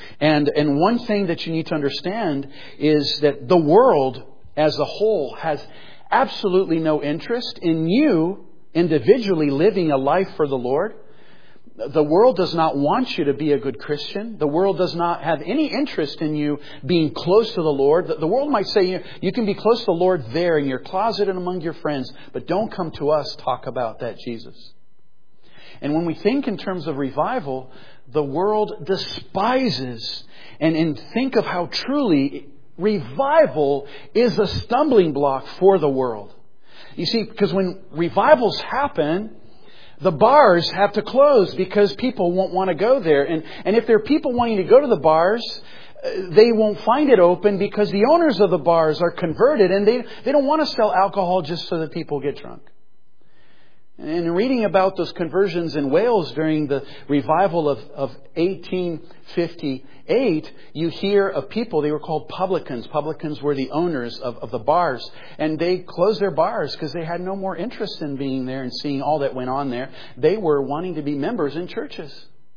And, and one thing that you need to understand is that the world as a whole has absolutely no interest in you individually living a life for the Lord. The world does not want you to be a good Christian. The world does not have any interest in you being close to the Lord. The world might say, you know, you can be close to the Lord there in your closet and among your friends, but don't come to us talk about that Jesus. And when we think in terms of revival, the world despises and, and think of how truly revival is a stumbling block for the world. You see, because when revivals happen, the bars have to close because people won't want to go there. And, and if there are people wanting to go to the bars, they won't find it open because the owners of the bars are converted and they, they don't want to sell alcohol just so that people get drunk. And reading about those conversions in Wales during the revival of, of eighteen fifty-eight, you hear of people, they were called publicans. Publicans were the owners of, of the bars. And they closed their bars because they had no more interest in being there and seeing all that went on there. They were wanting to be members in churches.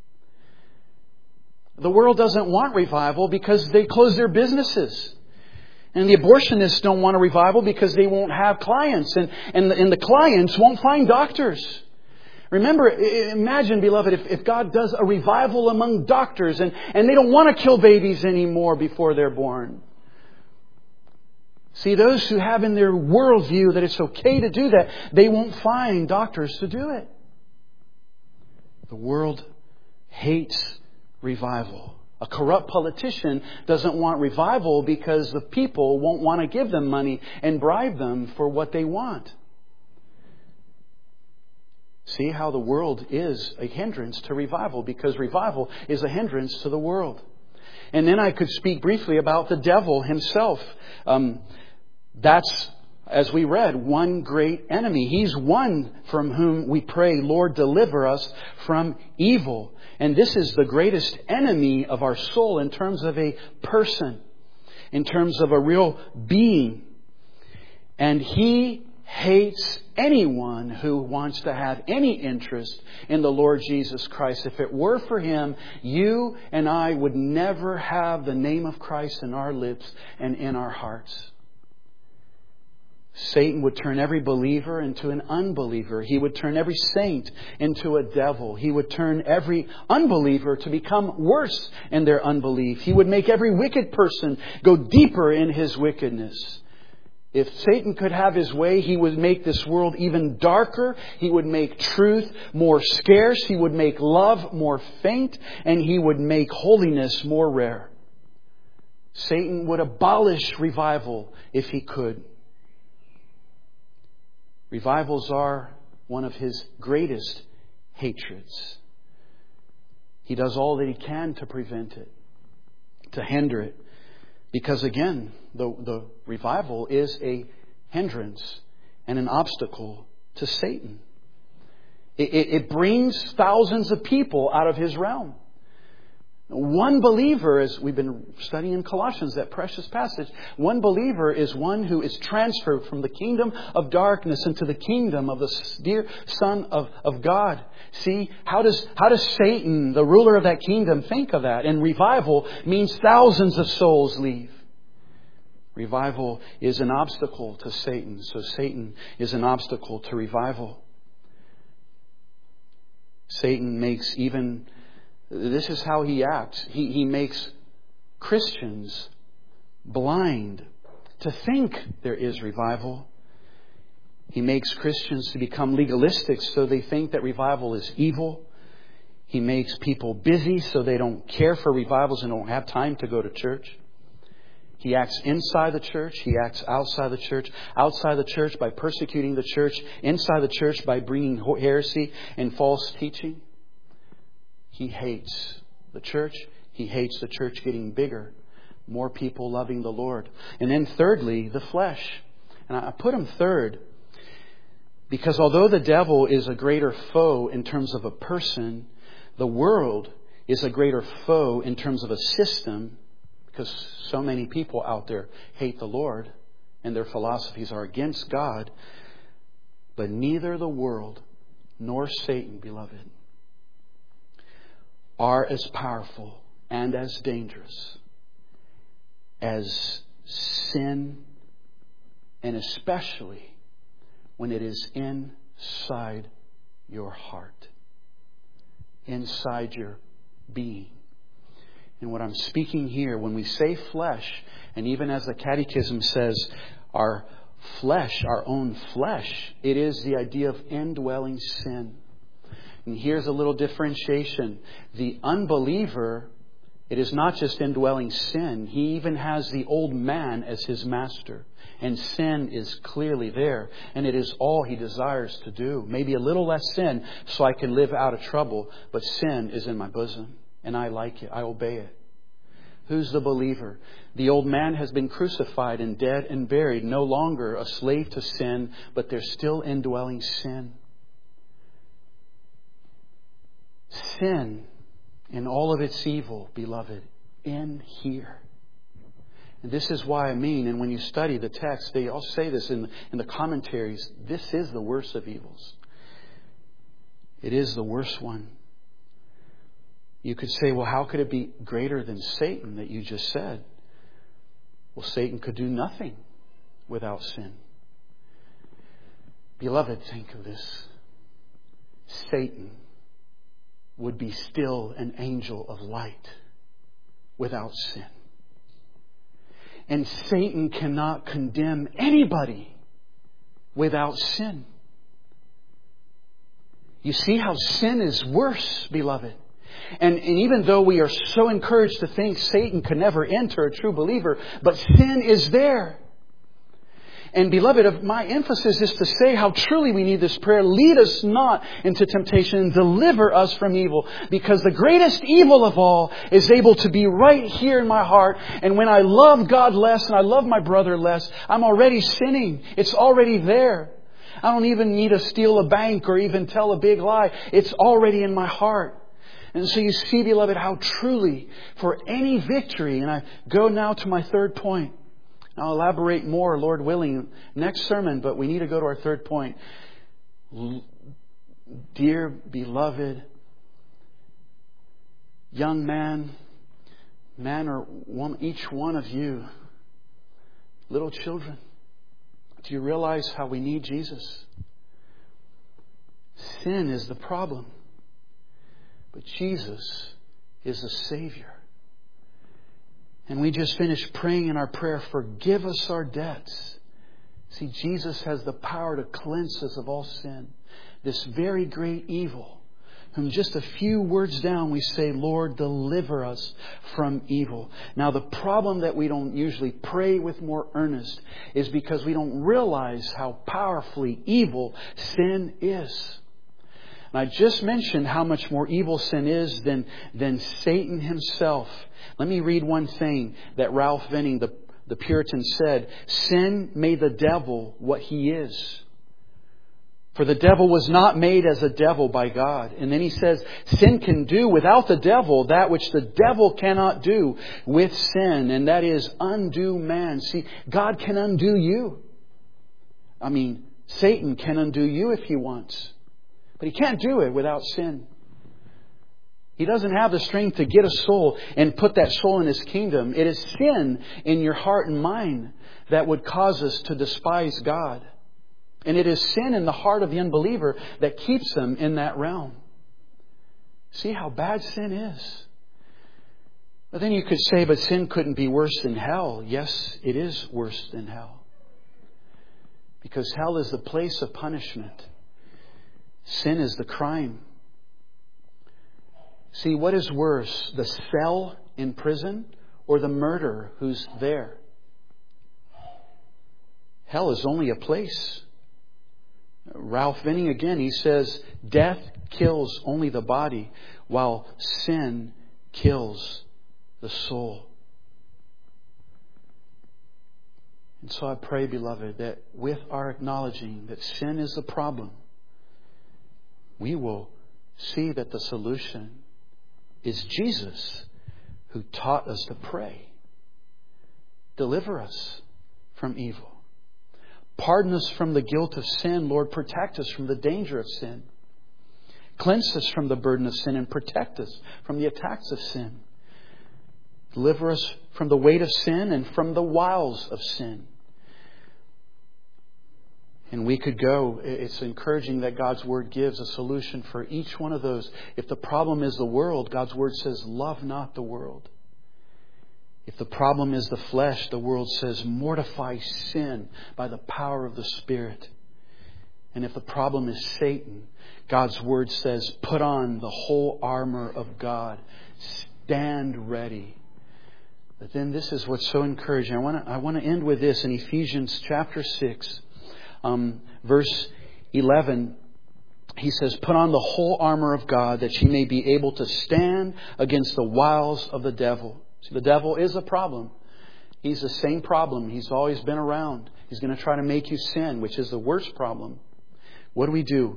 The world doesn't want revival because they close their businesses. And the abortionists don't want a revival because they won't have clients. And, and, the, and the clients won't find doctors. Remember, imagine, beloved, if, if God does a revival among doctors and, and they don't want to kill babies anymore before they're born. See, those who have in their worldview that it's okay to do that, they won't find doctors to do it. The world hates revival. A corrupt politician doesn't want revival because the people won't want to give them money and bribe them for what they want. See how the world is a hindrance to revival because revival is a hindrance to the world. And then I could speak briefly about the devil himself. Um, that's, as we read, one great enemy. He's one from whom we pray, Lord, deliver us from evil. And this is the greatest enemy of our soul in terms of a person, in terms of a real being. And he hates anyone who wants to have any interest in the Lord Jesus Christ. If it were for Him, you and I would never have the name of Christ in our lips and in our hearts. Satan would turn every believer into an unbeliever. He would turn every saint into a devil. He would turn every unbeliever to become worse in their unbelief. He would make every wicked person go deeper in his wickedness. If Satan could have his way, he would make this world even darker. He would make truth more scarce. He would make love more faint. And he would make holiness more rare. Satan would abolish revival if he could. Revivals are one of his greatest hatreds. He does all that he can to prevent it, to hinder it. Because again, the, the revival is a hindrance and an obstacle to Satan. It, it, it brings thousands of people out of his realm. One believer, as we've been studying in Colossians, that precious passage, one believer is one who is transferred from the kingdom of darkness into the kingdom of the dear Son of, of God. See, how does, how does Satan, the ruler of that kingdom, think of that? And revival means thousands of souls leave. Revival is an obstacle to Satan, so Satan is an obstacle to revival. Satan makes even... This is how he acts. He, he makes Christians blind to think there is revival. He makes Christians to become legalistic so they think that revival is evil. He makes people busy so they don't care for revivals and don't have time to go to church. He acts inside the church. He acts outside the church. Outside the church by persecuting the church. Inside the church by bringing heresy and false teaching. He hates the church. He hates the church getting bigger. More people loving the Lord. And then thirdly, the flesh. And I put him third because although the devil is a greater foe in terms of a person, the world is a greater foe in terms of a system because so many people out there hate the Lord and their philosophies are against God. But neither the world nor Satan, beloved, are as powerful and as dangerous as sin, and especially when it is inside your heart, inside your being. And what I'm speaking here, when we say flesh, and even as the Catechism says, our flesh, our own flesh, it is the idea of indwelling sin. And here's a little differentiation. The unbeliever, it is not just indwelling sin. He even has the old man as his master. And sin is clearly there. And it is all he desires to do. Maybe a little less sin so I can live out of trouble. But sin is in my bosom. And I like it. I obey it. Who's the believer? The old man has been crucified and dead and buried. No longer a slave to sin. But there's still indwelling sin. Sin in all of its evil, beloved, in here. And this is why I mean, and when you study the text, they all say this in, in the commentaries, this is the worst of evils. It is the worst one. You could say, well, how could it be greater than Satan that you just said? Well, Satan could do nothing without sin. Beloved, think of this. Satan would be still an angel of light without sin. And Satan cannot condemn anybody without sin. You see how sin is worse, beloved. And, and even though we are so encouraged to think Satan could never enter a true believer, but sin is there. And beloved, my emphasis is to say how truly we need this prayer. Lead us not into temptation and deliver us from evil. Because the greatest evil of all is able to be right here in my heart. And when I love God less and I love my brother less, I'm already sinning. It's already there. I don't even need to steal a bank or even tell a big lie. It's already in my heart. And so you see, beloved, how truly for any victory, and I go now to my third point. I'll elaborate more, Lord willing, next sermon, but we need to go to our third point. Dear beloved, young man, man or woman, each one of you, little children, do you realize how we need Jesus? Sin is the problem, but Jesus is the Savior. And we just finished praying in our prayer, forgive us our debts. See, Jesus has the power to cleanse us of all sin. This very great evil. From just a few words down, we say, Lord, deliver us from evil. Now, the problem that we don't usually pray with more earnest is because we don't realize how powerfully evil sin is. And I just mentioned how much more evil sin is than, than Satan himself. Let me read one thing that Ralph Venning, the, the Puritan, said. Sin made the devil what he is. For the devil was not made as a devil by God. And then he says, sin can do without the devil that which the devil cannot do with sin. And that is undo man. See, God can undo you. I mean, Satan can undo you if he wants. But he can't do it without sin. He doesn't have the strength to get a soul and put that soul in His kingdom. It is sin in your heart and mind that would cause us to despise God. And it is sin in the heart of the unbeliever that keeps them in that realm. See how bad sin is. But then you could say, but sin couldn't be worse than hell. Yes, it is worse than hell. Because hell is the place of punishment. Sin is the crime. See, what is worse, the cell in prison or the murderer who's there? Hell is only a place. Ralph Venning again, he says, death kills only the body, while sin kills the soul. And so I pray, beloved, that with our acknowledging that sin is the problem, we will see that the solution is Jesus, who taught us to pray. Deliver us from evil. Pardon us from the guilt of sin. Lord, protect us from the danger of sin. Cleanse us from the burden of sin and protect us from the attacks of sin. Deliver us from the weight of sin and from the wiles of sin. And we could go, it's encouraging that God's Word gives a solution for each one of those. If the problem is the world, God's Word says, love not the world. If the problem is the flesh, the world says, mortify sin by the power of the Spirit. And if the problem is Satan, God's Word says, put on the whole armor of God. Stand ready. But then this is what's so encouraging. I want to I want to end with this in Ephesians chapter six, um, verse eleven. He says, put on the whole armor of God that ye may be able to stand against the wiles of the devil. See, the devil is a problem. He's the same problem. He's always been around. He's going to try to make you sin, which is the worst problem. What do we do?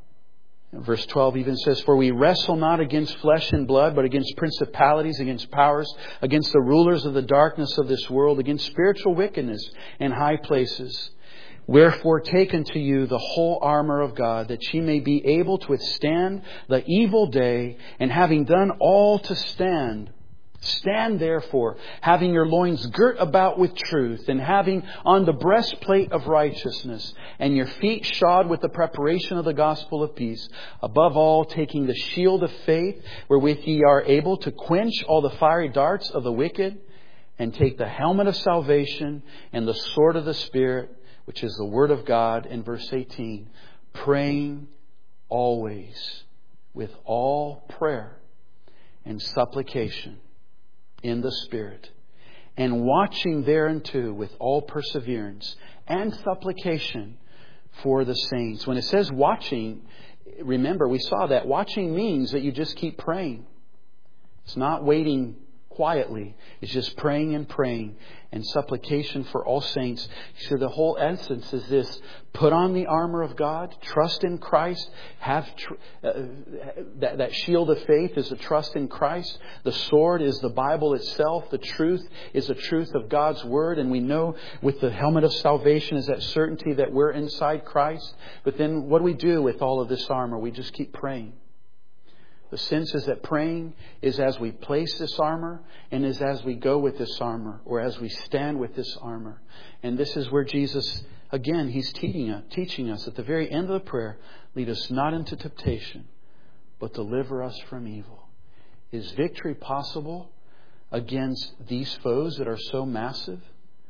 Verse twelve even says, for we wrestle not against flesh and blood, but against principalities, against powers, against the rulers of the darkness of this world, against spiritual wickedness in high places. Wherefore take unto you the whole armor of God, that ye may be able to withstand the evil day, and having done all to stand, stand therefore, having your loins girt about with truth, and having on the breastplate of righteousness, and your feet shod with the preparation of the gospel of peace. Above all, taking the shield of faith, wherewith ye are able to quench all the fiery darts of the wicked, and take the helmet of salvation and the sword of the Spirit, which is the Word of God. In verse eighteen, praying always with all prayer and supplication in the Spirit, and watching thereunto with all perseverance and supplication for the saints. When it says watching, remember, we saw that watching means that you just keep praying. It's not waiting quietly. It's just praying and praying and supplication for all saints. So the whole essence is this: put on the armor of God, trust in Christ, have tr- uh, that, that shield of faith is the trust in Christ. The sword is the Bible itself. The truth is the truth of God's Word. And we know with the helmet of salvation is that certainty that we're inside Christ. But then what do we do with all of this armor? We just keep praying. The sense is that praying is as we place this armor, and is as we go with this armor, or as we stand with this armor. And this is where Jesus, again, He's teaching us, teaching us at the very end of the prayer, lead us not into temptation, but deliver us from evil. Is victory possible against these foes that are so massive?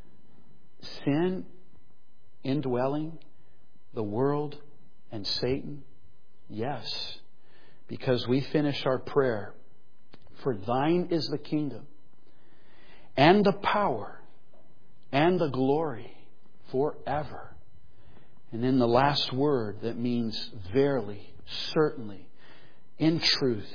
Sin indwelling the world and Satan? Yes. Because we finish our prayer, for thine is the kingdom and the power and the glory forever. And then the last word that means verily, certainly, in truth,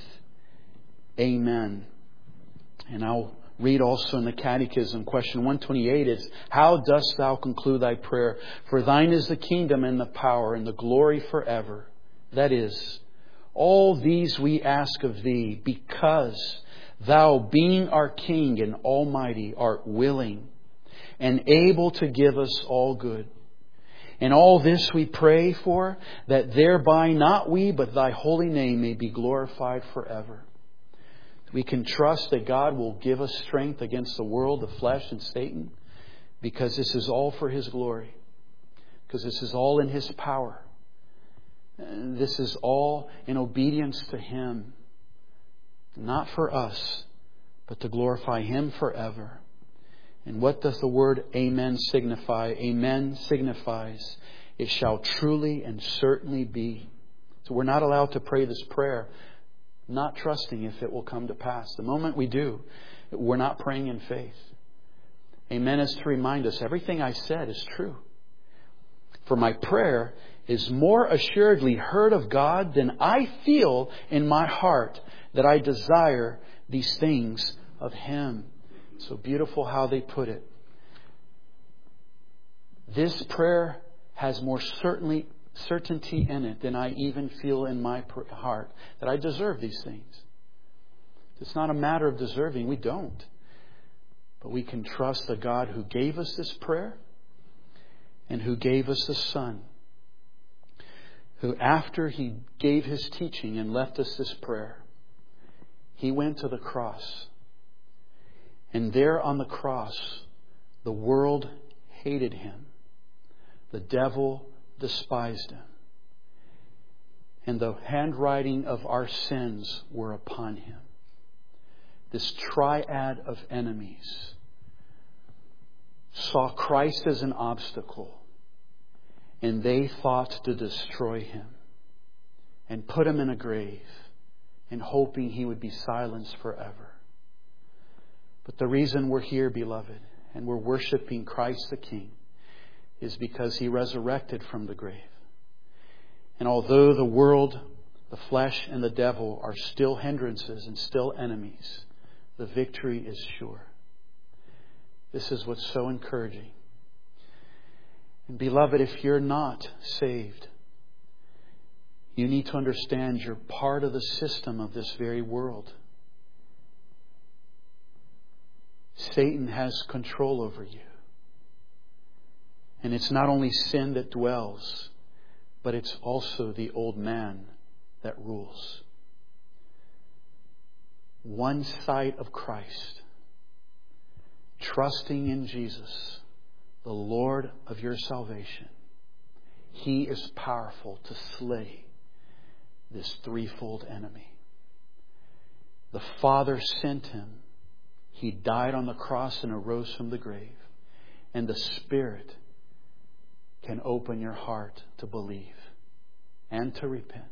amen. And I'll read also in the Catechism, question one twenty-eight is, how dost thou conclude thy prayer? For thine is the kingdom and the power and the glory forever. That is, all these we ask of Thee, because Thou, being our King and Almighty, art willing and able to give us all good. And all this we pray for, that thereby not we, but Thy holy name may be glorified forever. We can trust that God will give us strength against the world, the flesh, and Satan, because this is all for His glory, because this is all in His power. This is all in obedience to Him. Not for us, but to glorify Him forever. And what does the word amen signify? Amen signifies it shall truly and certainly be. So we're not allowed to pray this prayer not trusting if it will come to pass. The moment we do, we're not praying in faith. Amen is to remind us everything I said is true. For my prayer is more assuredly heard of God than I feel in my heart that I desire these things of Him. So beautiful how they put it. This prayer has more certainly certainty in it than I even feel in my heart that I deserve these things. It's not a matter of deserving. We don't. But we can trust the God who gave us this prayer and who gave us the Son, who after He gave His teaching and left us this prayer, He went to the cross And there on the cross, the world hated Him. The devil despised Him. And the handwriting of our sins were upon Him. This triad of enemies saw Christ as an obstacle, and they thought to destroy Him and put Him in a grave, and hoping He would be silenced forever. But the reason we're here, beloved, and we're worshiping Christ the King, is because He resurrected from the grave. And although the world, the flesh, and the devil are still hindrances and still enemies, the victory is sure. This is what's so encouraging. And beloved, if you're not saved, you need to understand you're part of the system of this very world. Satan has control over you. And it's not only sin that dwells, but it's also the old man that rules. One side of Christ, trusting in Jesus, the Lord of your salvation, He is powerful to slay this threefold enemy. The Father sent Him. He died on the cross and arose from the grave. And the Spirit can open your heart to believe and to repent.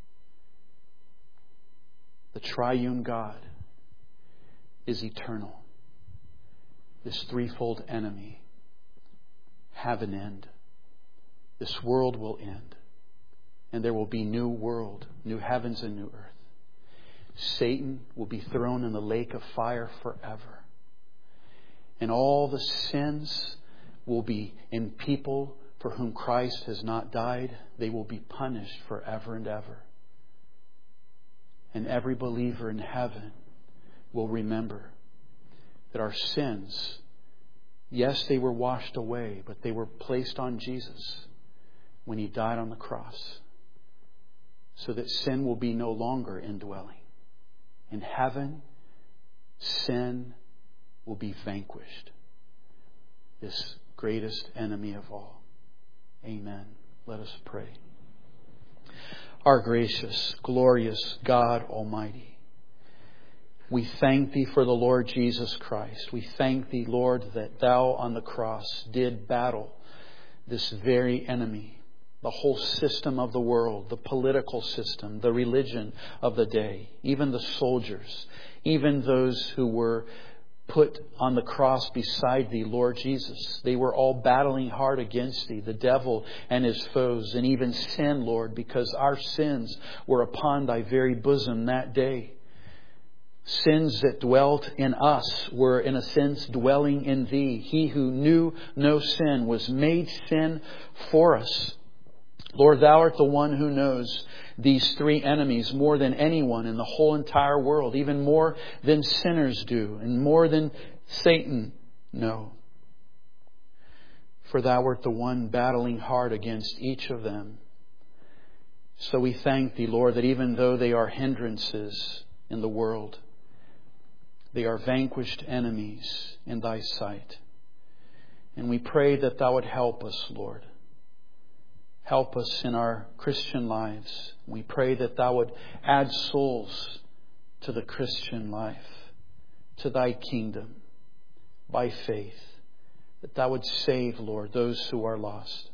The triune God is eternal. This threefold enemy have an end. This world will end. And there will be new world, new heavens and new earth. Satan will be thrown in the lake of fire forever. And all the sins will be in people for whom Christ has not died. They will be punished forever and ever. And every believer in heaven will remember that our sins, yes, they were washed away, but they were placed on Jesus when He died on the cross, so that sin will be no longer indwelling. In heaven, sin will be vanquished. This greatest enemy of all. Amen. Let us pray. Our gracious, glorious God Almighty, we thank Thee for the Lord Jesus Christ. We thank Thee, Lord, that Thou on the cross did battle this very enemy, the whole system of the world, the political system, the religion of the day, even the soldiers, even those who were put on the cross beside Thee, Lord Jesus. They were all battling hard against Thee, the devil and his foes, and even sin, Lord, because our sins were upon Thy very bosom that day. Sins that dwelt in us were, in a sense, dwelling in Thee. He who knew no sin was made sin for us. Lord, Thou art the one who knows these three enemies more than anyone in the whole entire world, even more than sinners do, and more than Satan know. For Thou art the one battling hard against each of them. So we thank Thee, Lord, that even though they are hindrances in the world, they are vanquished enemies in Thy sight. And we pray that Thou would help us, Lord. Help us in our Christian lives. We pray that Thou would add souls to the Christian life, to Thy kingdom, by faith. That Thou would save, Lord, those who are lost.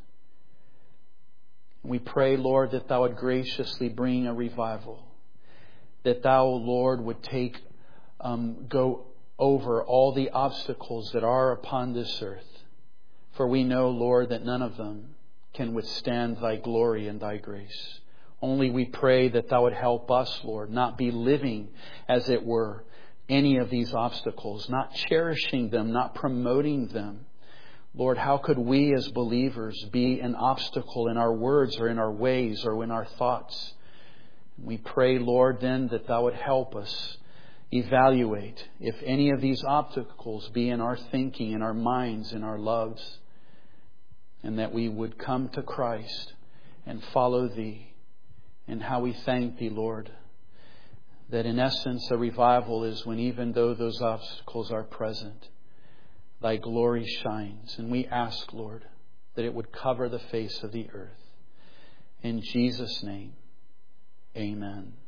We pray, Lord, that Thou would graciously bring a revival. That Thou, Lord, would take, um, go over all the obstacles that are upon this earth. For we know, Lord, that none of them can withstand Thy glory and Thy grace. Only we pray that Thou would help us, Lord, not be living, as it were, any of these obstacles, not cherishing them, not promoting them. Lord, how could we as believers be an obstacle in our words or in our ways or in our thoughts? We pray, Lord, then that Thou would help us evaluate if any of these obstacles be in our thinking, in our minds, in our loves, and that we would come to Christ and follow Thee. And how we thank Thee, Lord, that in essence a revival is when even though those obstacles are present, Thy glory shines. And we ask, Lord, that it would cover the face of the earth. In Jesus' name, amen.